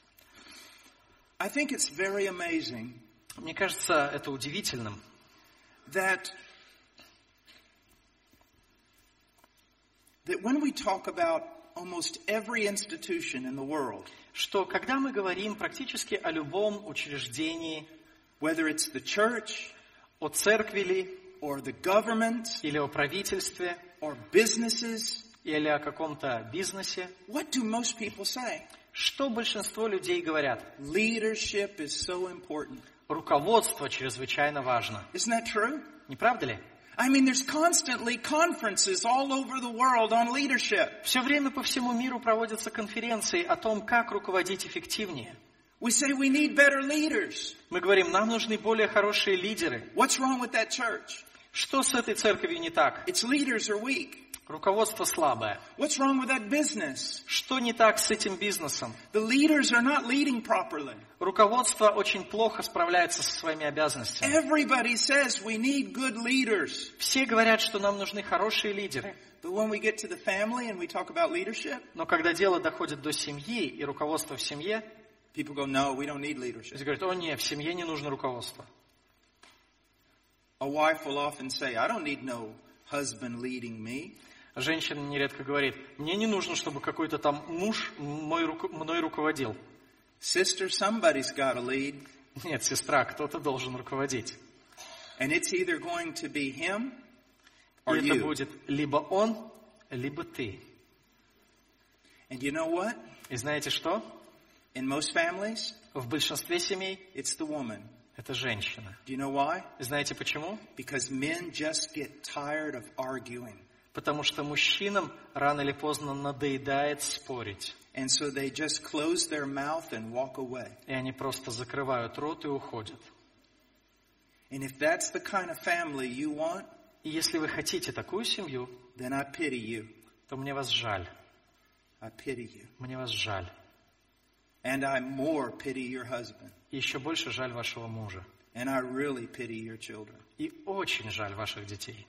I think it's very amazing Мне кажется, это удивительным, that that when we talk about almost every institution in the world, что когда мы говорим практически о любом учреждении, whether it's the church, о церкви ли, or the government, или о правительстве, or businesses, или о каком-то бизнесе, what do most people say? что большинство людей говорят? Leadership is so important. Руководство чрезвычайно важно. Isn't that true? Не правда ли? I mean, there's constantly conferences all over the world on leadership. Все время по всему миру проводятся конференции о том, как руководить эффективнее. We say we need better leaders. Мы говорим, нам нужны более хорошие лидеры. What's wrong with that church? Что с этой церковью не так? Its leaders are weak. Руководство слабое. What's wrong with that business? Что не так с этим бизнесом? The leaders are not leading properly. Руководство очень плохо справляется со своими обязанностями. Everybody says we need good leaders. Все говорят, что нам нужны хорошие лидеры. But when we get to the family and we talk about leadership, Но когда дело доходит до семьи и руководства в семье, people go, no, we don't need leadership. люди говорят, о нет, в семье не нужно руководство. A wife will often say, I don't need no husband leading me. Женщина нередко говорит, мне не нужно, чтобы какой-то там муж мной руководил. Sister, somebody's got to lead. Нет, сестра, кто-то должен руководить. And it's either going to be him И or это you. будет либо он, либо ты. And you know what? И знаете что? In most families, В большинстве семей it's the woman. это женщина. Do you know why? И знаете почему? Because men just get tired of arguing. Потому что мужчинам рано или поздно надоедает спорить. And so they just close their mouth and walk away. И они просто закрывают рот и уходят. And if that's the kind of family you want, И если вы хотите такую семью, then I pity you. то мне вас жаль. I pity you. Мне вас жаль. And I more pity your husband. И еще больше жаль вашего мужа. And I really pity your children. И очень жаль ваших детей.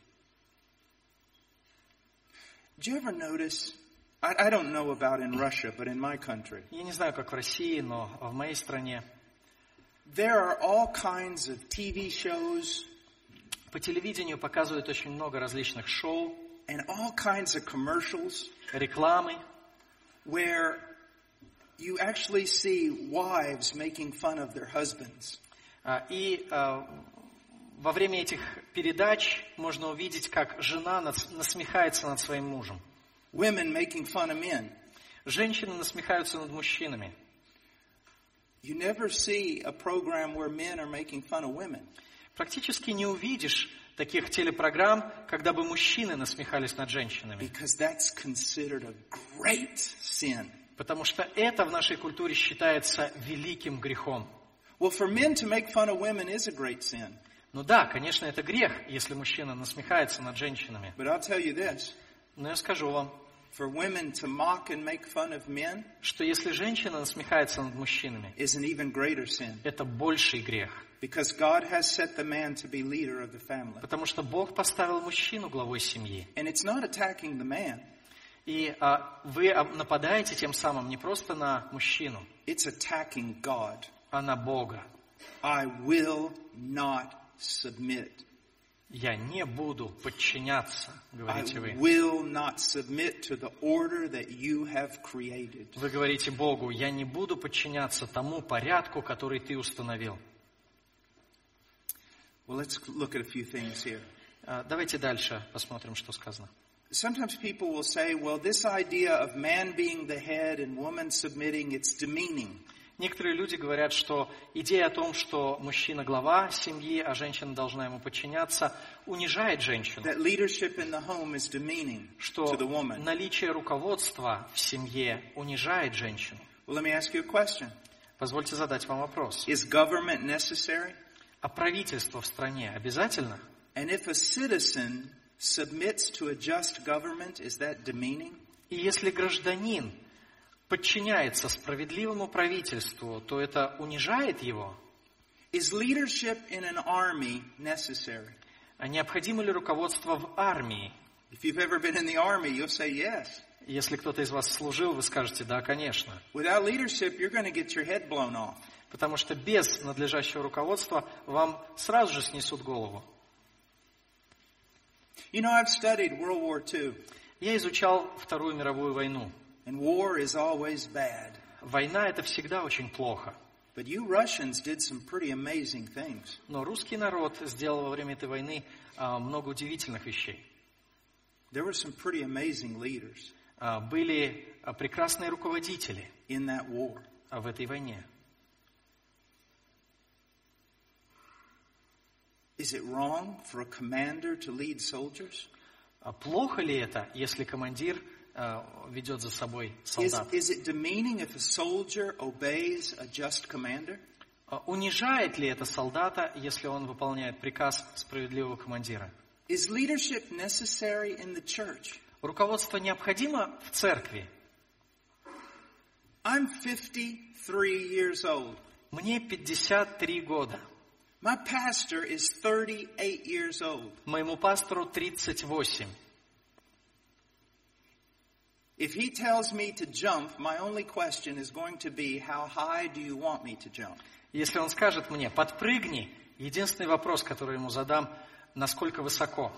Do you ever notice, I don't know about in Russia, but in my country, Я не знаю, как в России, но в моей стране there are all kinds of TV shows по телевидению показывают очень много различных шоу, and all kinds of commercials рекламы, where you actually see wives making fun of their husbands. И во время этих передач можно увидеть, как жена насмехается над своим мужем. Women making fun of men. Женщины насмехаются над мужчинами. You never see a program where men are making fun of women. Практически не увидишь таких телепрограмм, когда бы мужчины насмехались над женщинами. Because that's considered a great sin. Потому что это в нашей культуре считается великим грехом. Well, for men to make fun of women is a great sin. Ну да, конечно, это грех, если мужчина насмехается над женщинами. But I'll tell you this. Но я скажу вам, For women to mock and make fun of men что если женщина насмехается над мужчинами, is an even greater sin. это больший грех. Because God has set the man to be leader of the family. Потому что Бог поставил мужчину главой семьи. And it's not attacking the man. И вы нападаете тем самым не просто на мужчину, It's attacking God. а на Бога. I will not submit. Я не буду подчиняться, I говорите вы. will not submit to the order that you have created. Вы говорите Богу, я не буду подчиняться тому порядку, который ты установил. Well, let's look at a few things here. Давайте дальше посмотрим, что сказано. Sometimes people will say, well, this idea of man being the head and woman submitting, it's demeaning. Некоторые люди говорят, что идея о том, что мужчина глава семьи, а женщина должна ему подчиняться, унижает женщину. That leadership in the home is demeaning Что to the woman. наличие руководства в семье унижает женщину. Well, let me ask you a question. Позвольте задать вам вопрос. Is government necessary? А правительство в стране обязательно? And if a citizen submits to a just government, is that demeaning? И если гражданин подчиняется справедливому правительству, то это унижает его? Is leadership in an army necessary? А необходимо ли руководство в армии? If you've ever been in the army, you'll say yes. Если кто-то из вас служил, вы скажете, да, конечно. Without leadership, you're going to get your head blown off. Потому что без надлежащего руководства вам сразу же снесут голову. You know, I've studied World War II. Я изучал Вторую мировую войну. And war is always bad. Война – это всегда очень плохо. But you Russians did some pretty amazing things. Но русский народ сделал во время этой войны много удивительных вещей. There were some pretty amazing leaders Были прекрасные руководители in that war. в этой войне. Is it wrong for a commander to lead soldiers? Плохо ли это, если командир ведет за собой солдат? Is it demeaning if a soldier obeys a just commander? Унижает ли это солдата, если он выполняет приказ справедливого командира? Is leadership necessary in the church? Руководство необходимо в церкви? I'm 53 years old. Мне 53 года. My pastor is 38 years old. Моему пастору 38. If he tells me to jump, my only question is going to be, how high do you want me to jump? Если он скажет мне, подпрыгни, единственный вопрос, который ему задам, насколько высоко?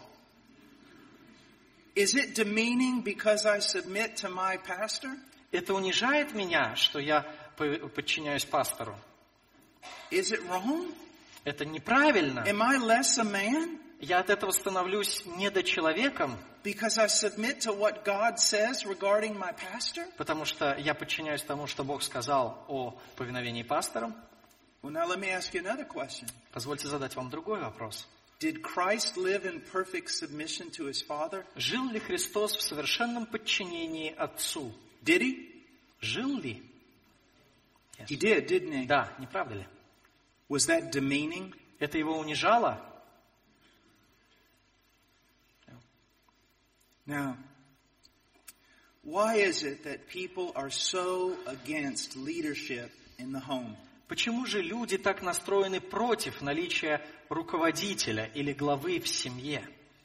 Is it demeaning because I submit to my pastor? Это унижает меня, что я подчиняюсь пастору? Is it wrong? Это неправильно. Am I less a man? Я от этого становлюсь недочеловеком, Because I submit to what God says regarding my pastor? потому что я подчиняюсь тому, что Бог сказал о повиновении пасторам. Well, now let me ask you another question. Позвольте задать вам другой вопрос. Did Christ live in perfect submission to his Father? Жил ли Христос в совершенном подчинении Отцу? Did he? Жил ли? He did, didn't he? Да, не правда ли? Was that demeaning? Это его унижало? Now, why is it that people are so against leadership in the home? Почему же люди так настроены против наличия руководителя или главы в семье?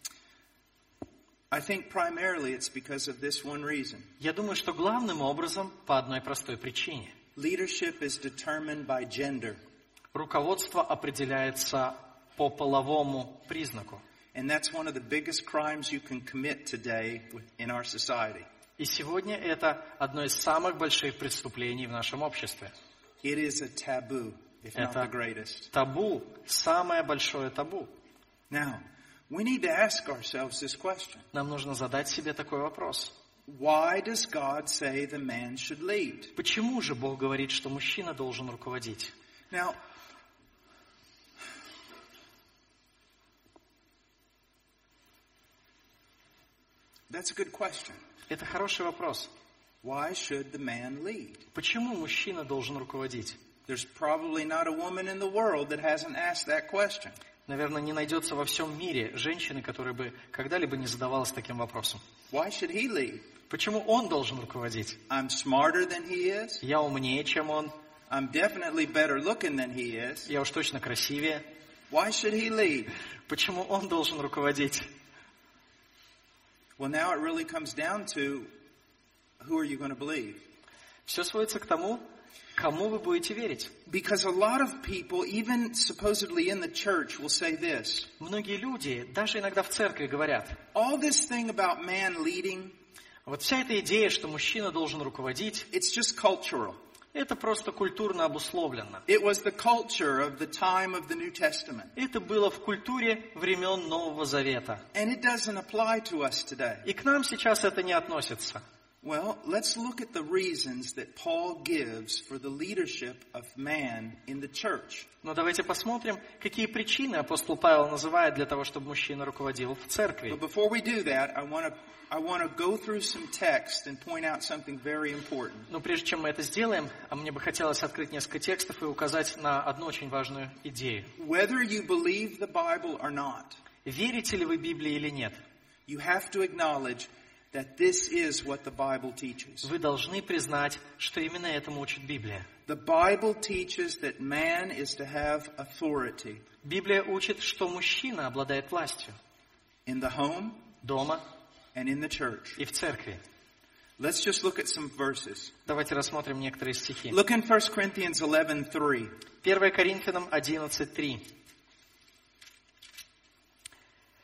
I think primarily it's because of this one reason. Я думаю, что главным образом по одной простой причине. Leadership is determined by gender. Руководство определяется по половому признаку. And that's one of the biggest crimes you can commit today in our society. И сегодня это одно из самых больших преступлений в нашем обществе. It is a taboo, if not the Это greatest. табу, самое большое табу. Now, we need to ask ourselves this question. Нам нужно задать себе такой вопрос. Why does God say the man should lead? Почему же Бог говорит, что мужчина должен руководить? Now, that's a good question. Это хороший вопрос. Why should the man lead? Почему мужчина должен руководить? There's probably not a woman in the world that hasn't asked that question. Наверное, не найдется во всем мире женщины, которая бы когда-либо не задавалась таким вопросом. Why should he lead? Почему он должен руководить? I'm smarter than he is. Я умнее, чем он. I'm definitely better looking than he is. Я уж точно красивее. Why should he lead? Почему он должен руководить? Well, now it really comes down to who are you going to believe? Все сводится к тому, кому вы будете верить. Because a lot of people, even supposedly in the church, will say this. Многие люди, даже иногда в церкви, говорят, All this thing about man leading, вот вся эта идея, что мужчина должен руководить, it's just cultural. это просто культурно обусловлено. It was the culture of the time of the New Testament. Это было в культуре времен Нового Завета. And it doesn't apply to us today. И к нам сейчас это не относится. Well, let's look at the reasons that Paul gives for the leadership of man in the church. Но давайте посмотрим, какие причины апостол Павел называет для того, чтобы мужчина руководил в церкви. But before we do that, I want to go through some text and point out something very important. Но прежде чем мы это сделаем, мне бы хотелось открыть несколько текстов и указать на одну очень важную идею. Whether you believe the Bible or not, Верите ли вы Библии или нет? you have to acknowledge that this is what the Bible teaches. Вы должны признать, что именно этому учит Библия. The Bible teaches that man is to have authority Библия учит, что мужчина обладает властью in the home дома and in the church. и в церкви. Let's just look at some verses. Давайте рассмотрим некоторые стихи. Look in 1 Corinthians 11:3. 1 Коринфянам 11:3.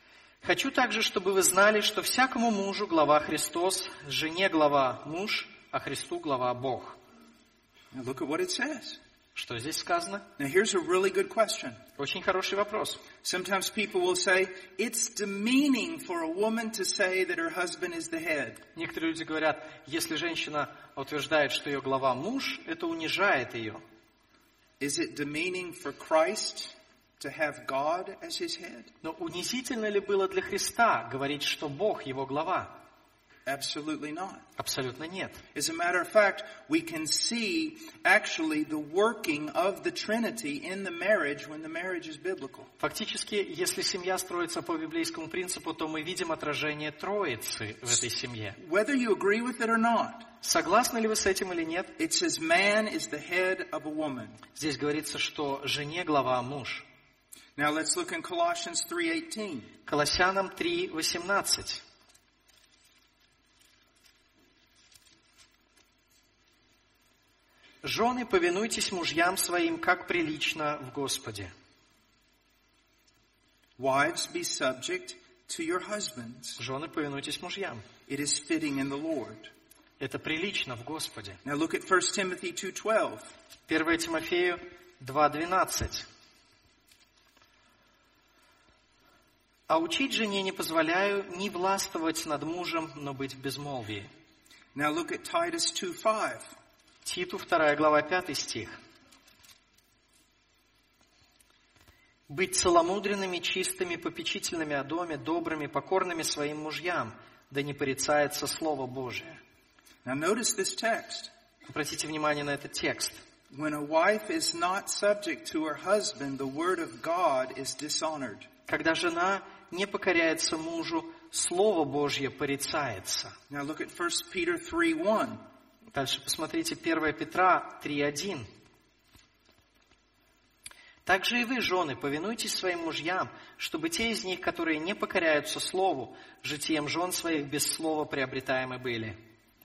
Хочу также, чтобы вы знали, что всякому мужу глава Христос, жене глава муж, а Христу глава Бог. Now look at what it says. Что здесь сказано? Now here's a really good question. Очень хороший вопрос. Sometimes people will say, it's demeaning for a woman to say that her husband is the head. Некоторые люди говорят, если женщина утверждает, что ее глава муж, это унижает ее. Is it demeaning for Christ to have God as his head? Но унизительно ли было для Христа говорить, что Бог его глава? Absolutely not. Абсолютно нет. As a matter of fact, we can see actually the working of the Trinity in the marriage when the marriage is biblical. Фактически, если семья строится по библейскому принципу, то мы видим отражение Троицы в этой семье. Whether you agree with it or not, Согласны ли вы с этим или нет? it says man is the head of a woman. Здесь говорится, что жене глава муж. Now let's look in Colossians 3:18. Колоссянам 3:18. Жены, повинуйтесь мужьям своим, как прилично в Господе. Wives, be subject to your husbands. Жены, повинуйтесь мужьям. It is fitting in the Lord. Это прилично в Господе. Now look at 1 Timothy 2:12. 1 Тимофею 2:12. А учить жене не позволяю не властвовать над мужем, но быть в безмолвии. Now look at Titus 2:5. Титу 2 глава 5 стих. Быть целомудренными, чистыми, попечительными о доме, добрыми, покорными своим мужьям, да не порицается Слово Божие. Now notice this text. Обратите внимание на этот текст. When a wife is not subject to her husband, the word of God is dishonored. Когда жена не покоряется мужу, Слово Божье порицается. Now look at 1 Peter 3:1. Дальше посмотрите 1 Петра 3:1. Также и вы, жены, повинуйтесь своим мужьям, чтобы те из них, которые не покоряются слову, житием жен своих без слова приобретаемы были.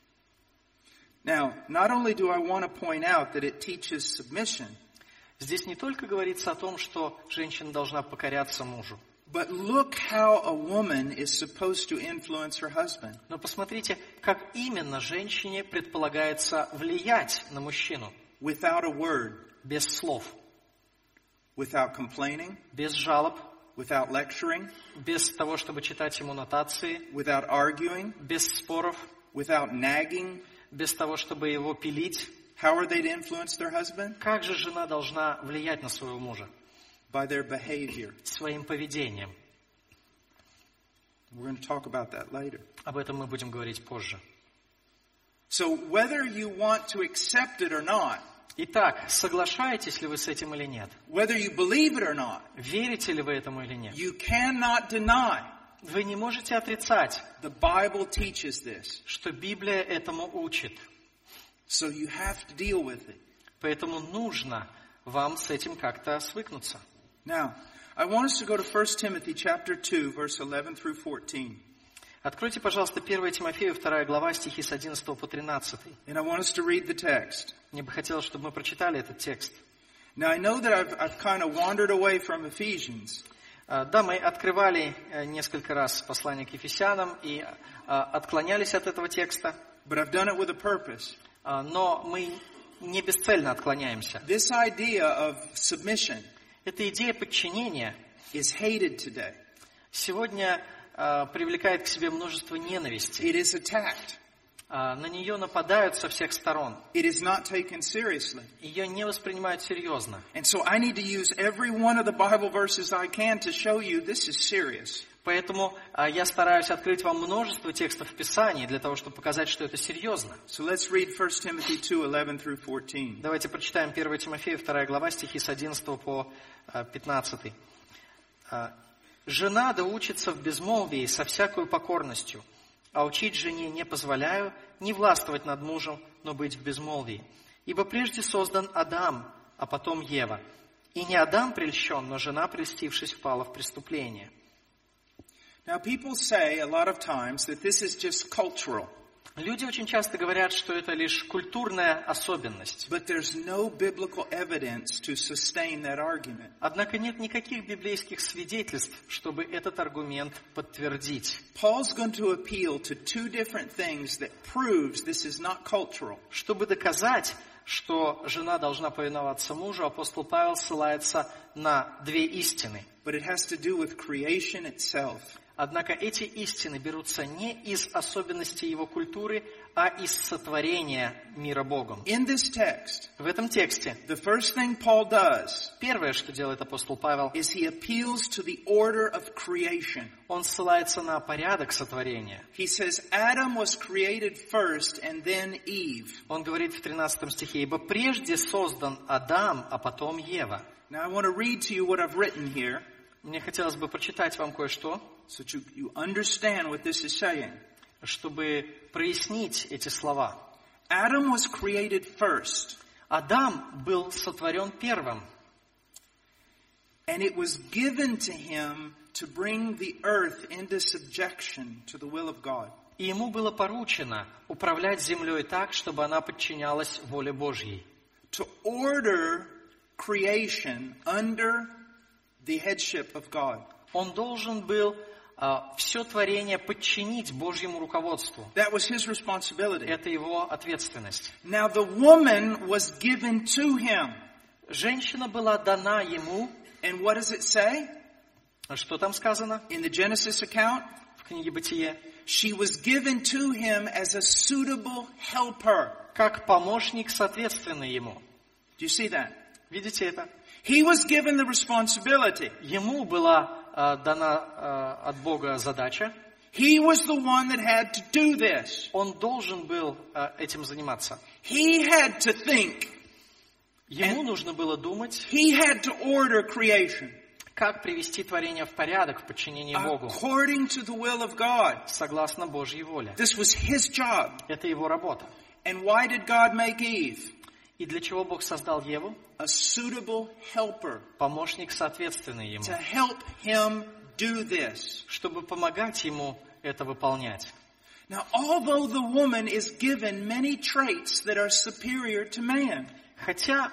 Now, not only do I want to point out that it teaches submission, Здесь не только говорится о том, что женщина должна покоряться мужу, but look how a woman is supposed to influence her husband. но посмотрите, как именно женщине предполагается влиять на мужчину Without a word, без слов, without complaining, без жалоб, without lecturing, без того, чтобы читать ему нотации, without arguing, без споров, without nagging. без того, чтобы его пилить. How are they to influence their husband? Как же жена должна влиять на своего мужа? By their behavior. Своим поведением. We're going to talk about that later. Об этом мы будем говорить позже. So whether you want to accept it or not, Итак, соглашаетесь ли вы с этим или нет? whether you believe it or not, Верите ли вы этому или нет? you cannot deny. Вы не можете отрицать, The Bible teaches this. что Библия этому учит. So you have to deal with it. Поэтому нужно вам с этим как-то свыкнуться. Now, I want us to go to 1 Timothy chapter 2, verse 11 through 14. Откройте, пожалуйста, 1 Тимофею, 2 глава, стихи с 11 по 13. And I want us to read the text. Мне бы хотелось, чтобы мы прочитали этот текст. Now, I know that I've kind of wandered away from Ephesians. Да, мы открывали несколько раз послание к Ефесянам и отклонялись от этого текста, But I've done it with a purpose. но мы не бесцельно отклоняемся. This idea of submission Эта идея подчинения is hated today. сегодня привлекает к себе множество ненависти. It is attacked. На нее нападают со всех сторон. It is not taken seriously. Ее не воспринимают серьезно. And so I need to use every one of the Bible verses I can to show you this is serious. Поэтому я стараюсь открыть вам множество текстов в Писании для того, чтобы показать, что это серьезно. So let's read 1 Timothy 2, 11 through 14. Давайте прочитаем 1 Тимофея, 2 глава, стихи с 11 по 15. «Жена да учится в безмолвии со всякою покорностью, а учить жене не позволяю, не властвовать над мужем, но быть в безмолвии. Ибо прежде создан Адам, а потом Ева. И не Адам прельщен, но жена, прельстившись, впала в преступление». Now people say a lot of times that this is just cultural. Люди очень часто говорят, что это лишь культурная особенность. But there's no biblical evidence to sustain that argument. Однако нет никаких библейских свидетельств, чтобы этот аргумент подтвердить. Paul's going to appeal to two different things that proves this is not cultural. Чтобы доказать, что жена должна повиноваться мужу, апостол Павел ссылается на две истины. But it has to do with creation itself. Однако эти истины берутся не из особенностей его культуры, а из сотворения мира Богом. In this text, В этом тексте the first thing Paul does первое, что делает апостол Павел, is he appeals to the order of creation. он ссылается на порядок сотворения. He says Adam was created first and then Eve. Он говорит в 13 стихе: «Ибо прежде создан Адам, а потом Ева». Now I want to read to you what I've written here Мне хотелось бы прочитать вам кое-что, so that you understand what this is saying. чтобы прояснить эти слова. Adam was created first, Адам был сотворен первым, and it was given to him to bring the earth into subjection to the will of God. и ему было поручено управлять землей так, чтобы она подчинялась воле Божьей. To order creation under the headship of God. Он должен был все творение подчинить Божьему руководству. That was his responsibility. Это его ответственность. Now the woman was given to him. Женщина была дана ему. And what does it say? Что там сказано In the Genesis account, в книге Бытие? she was given to him as a suitable helper. Как помощник, соответственный ему. Do you see that? Видите это? He was given the responsibility. Ему была дана от Бога задача. He was the one that had to do this. Он должен был этим заниматься. He had to think. Ему нужно было думать, He had to order creation как привести творение в порядок в подчинении Богу, according to the will of God. согласно Божьей воле. This was his job. Это его работа. And why did God make Eve? И для чего Бог создал Еву? A suitable helper Помощник, соответственный ему, to help him do this. чтобы помогать ему это выполнять. Now, although the woman is given many traits that are superior to man, Хотя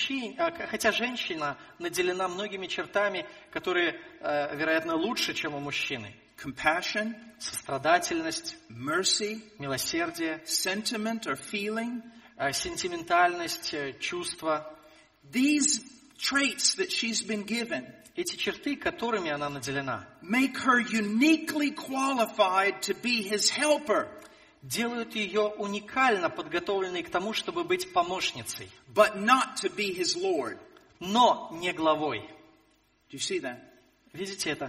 женщина наделена многими чертами, которые, вероятно, лучше, чем у мужчины. compassion, Сострадательность, mercy, милосердие, sentiment or feeling, сентиментальность, чувство. these traits that she's been given Эти черты, которыми она наделена, make her uniquely qualified to be his helper, делают ее уникально подготовленной к тому, чтобы быть помощницей, but not to be his Lord. но не главой. Do you see that? Видите это?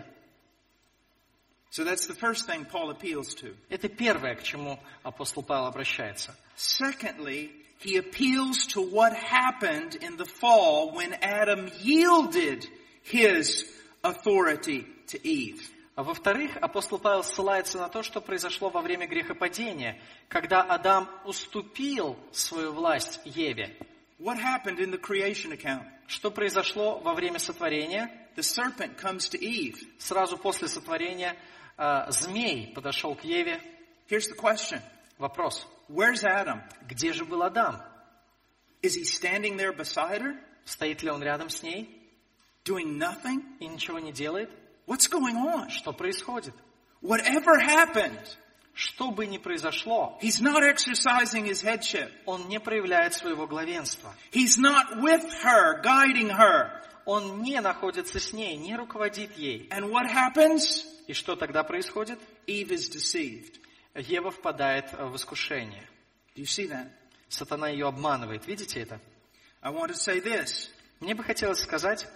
So that's the first thing Paul appeals to. Это первое, к чему апостол Павел обращается. Secondly, he appeals to what happened in the fall when Adam yielded his authority to Eve. А во-вторых, апостол Павел ссылается на то, что произошло во время грехопадения, когда Адам уступил свою власть Еве. What happened in the creation account? Что произошло во время сотворения? The serpent comes to Eve. Сразу после сотворения змей подошел к Еве. Here's the question. Вопрос. Where's Adam? Где же был Адам? Is he standing there beside her, Стоит ли он рядом с ней doing nothing? и ничего не делает? What's going on? Что происходит? Whatever happened, Что бы ни произошло, he's not exercising his headship. он не проявляет своего главенства. He's not with her, guiding her. Он не находится с ней, не руководит ей. And what happens? И что тогда происходит? Eve is deceived. Ева впадает в искушение. Do you see that? Сатана ее обманывает. Видите это? I want to say this. Мне бы хотелось сказать,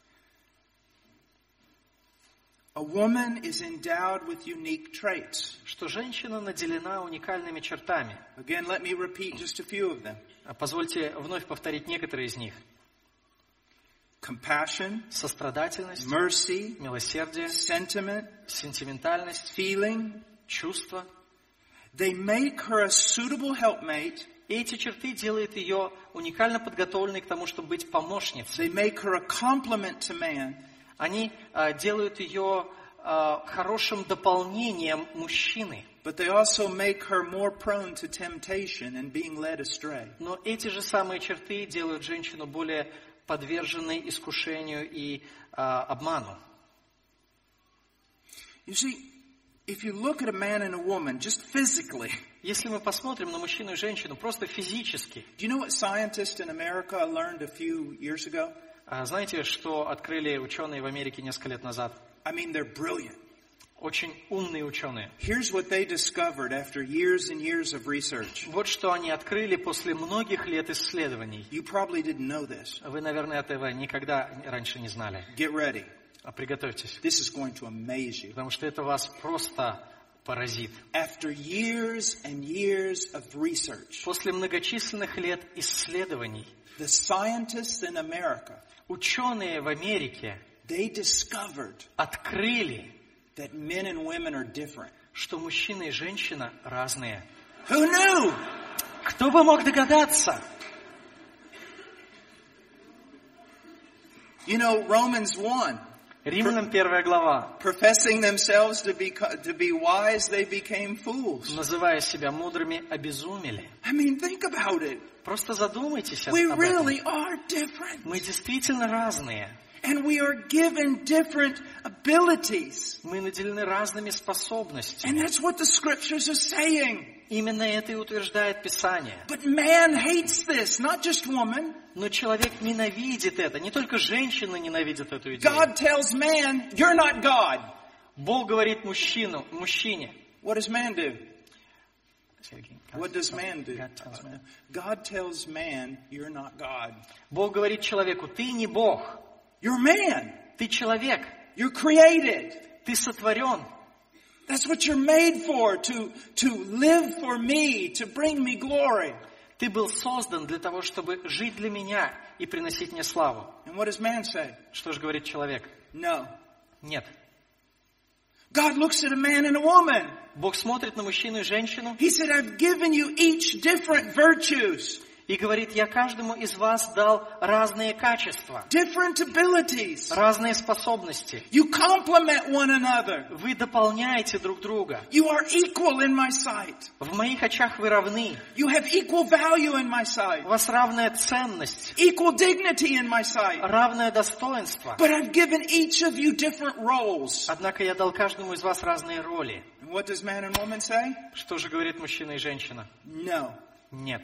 A woman is endowed with unique traits. что женщина наделена уникальными чертами. Again, let me repeat just a few of them. Позвольте вновь повторить некоторые из них. Compassion, Сострадательность, mercy, милосердие, sentiment, сентиментальность, feeling. чувство. They make her a suitable helpmate. И эти черты делают ее уникально подготовленной к тому, чтобы быть помощницей. They make her a complement to man. Они делают ее хорошим дополнением мужчины. But they also make her more prone to temptation and being led astray. Но эти же самые черты делают женщину более подверженной искушению и обману. You see, if you look at a man and a woman just physically, Если мы посмотрим на мужчину и женщину просто физически, do you know what scientists in America learned a few years ago? знаете, что открыли ученые в Америке несколько лет назад? I mean, they're brilliant. Очень умные ученые. Here's what they discovered after years and years of research. Вот что они открыли после многих лет исследований. You probably didn't know this. Вы, наверное, этого никогда раньше не знали. Get ready. Приготовьтесь, This is going to amaze you. потому что это вас просто поразит. After years and years of research, После многочисленных лет исследований the scientists in America, ученые в Америке they discovered открыли, that men and women are different. что мужчина и женщина разные. Who knew? Кто бы мог догадаться? You know, Romans 1, Римлянам 1 глава. professing themselves to be wise, they became fools. Называя себя мудрыми, обезумели. I mean, think about it. Просто задумайтесь We об этом. really are different. Мы действительно разные. And we are given different abilities. Мы наделены разными способностями. And that's what the scriptures are saying. Именно это и утверждает Писание. But man hates this, not just woman. Но человек ненавидит это. Не только женщины ненавидят эту идею. God tells man, you're not God. Бог говорит мужчине. What does man do? What does man do? God tells man, you're not God. Bог говорит человеку, ты не Бог. You're man. Ты человек. You're created. Ты сотворен. That's what you're made for, to live for me, to bring me glory. Ты был создан для того, чтобы жить для меня и приносить мне славу. And what does man say? Что же говорит человек? No. Нет. God looks at a man and a woman. Бог смотрит на мужчину и женщину He said, I've given you each different virtues, и говорит, я каждому из вас дал разные качества, different abilities. разные способности. You complement one another. Вы дополняете друг друга. You are equal in my sight. В моих очах вы равны. You have equal value in my sight. У вас равная ценность, Equal dignity in my sight. равное достоинство. But I've given each of you different roles. Однако я дал каждому из вас разные роли. And what does man and woman say? Что же говорит мужчина и женщина? No. Нет.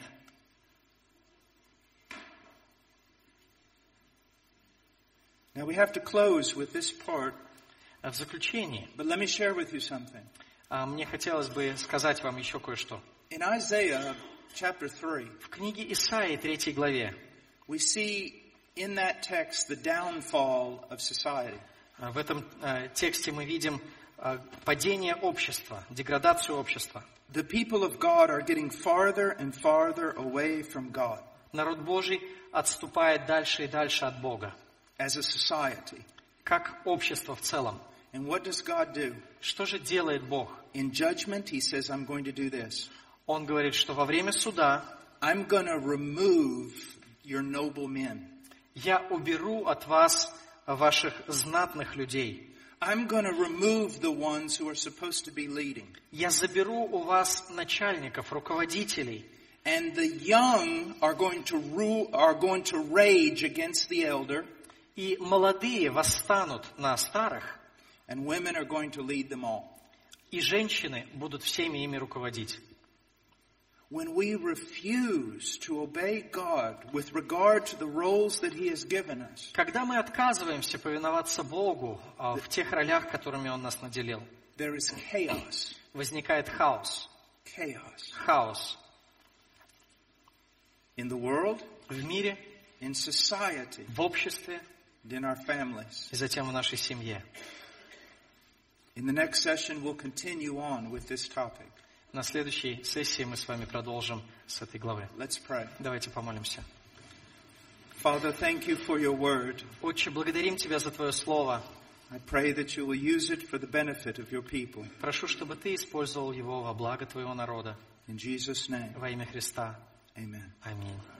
Now we have to close with this part, В заключении, but let me share with you something. мне хотелось бы сказать вам еще кое-что. In Isaiah chapter 3, В книге Исаии, 3 главе, we see in that text the downfall of society. в этом тексте мы видим падение общества, деградацию общества. The people of God are getting farther and farther away from God Народ Божий отступает дальше и дальше от Бога, as a society. как общество в целом. And what does God do? Что же делает Бог? In judgment, He says, I'm going to do this. Он говорит, что во время суда I'm going to remove your noble men. я уберу от вас ваших знатных людей. I'm going to remove the ones who are supposed to be leading. Я заберу у вас начальников, руководителей. And the young are going to rage against the elder. И молодые восстанут на старых, And women are going to lead them all. и женщины будут всеми ими руководить. When we refuse to obey God with regard to the roles that He has given us, Когда мы отказываемся повиноваться Богу в тех ролях, которыми Он нас наделил, there is chaos. возникает хаос. Chaos. Хаос In the world, в мире, in society, в обществе and in our families. и затем в нашей семье. In the next session, we'll continue on with this topic. На следующей сессии мы с вами продолжим с этой главы. Let's pray. Давайте помолимся. Father, thank you for your word. Отче, благодарим Тебя за Твое Слово. I pray that you will use it for the benefit of your people. Прошу, чтобы Ты использовал его во благо Твоего народа. In Jesus' name, Во имя Христа. amen. Аминь.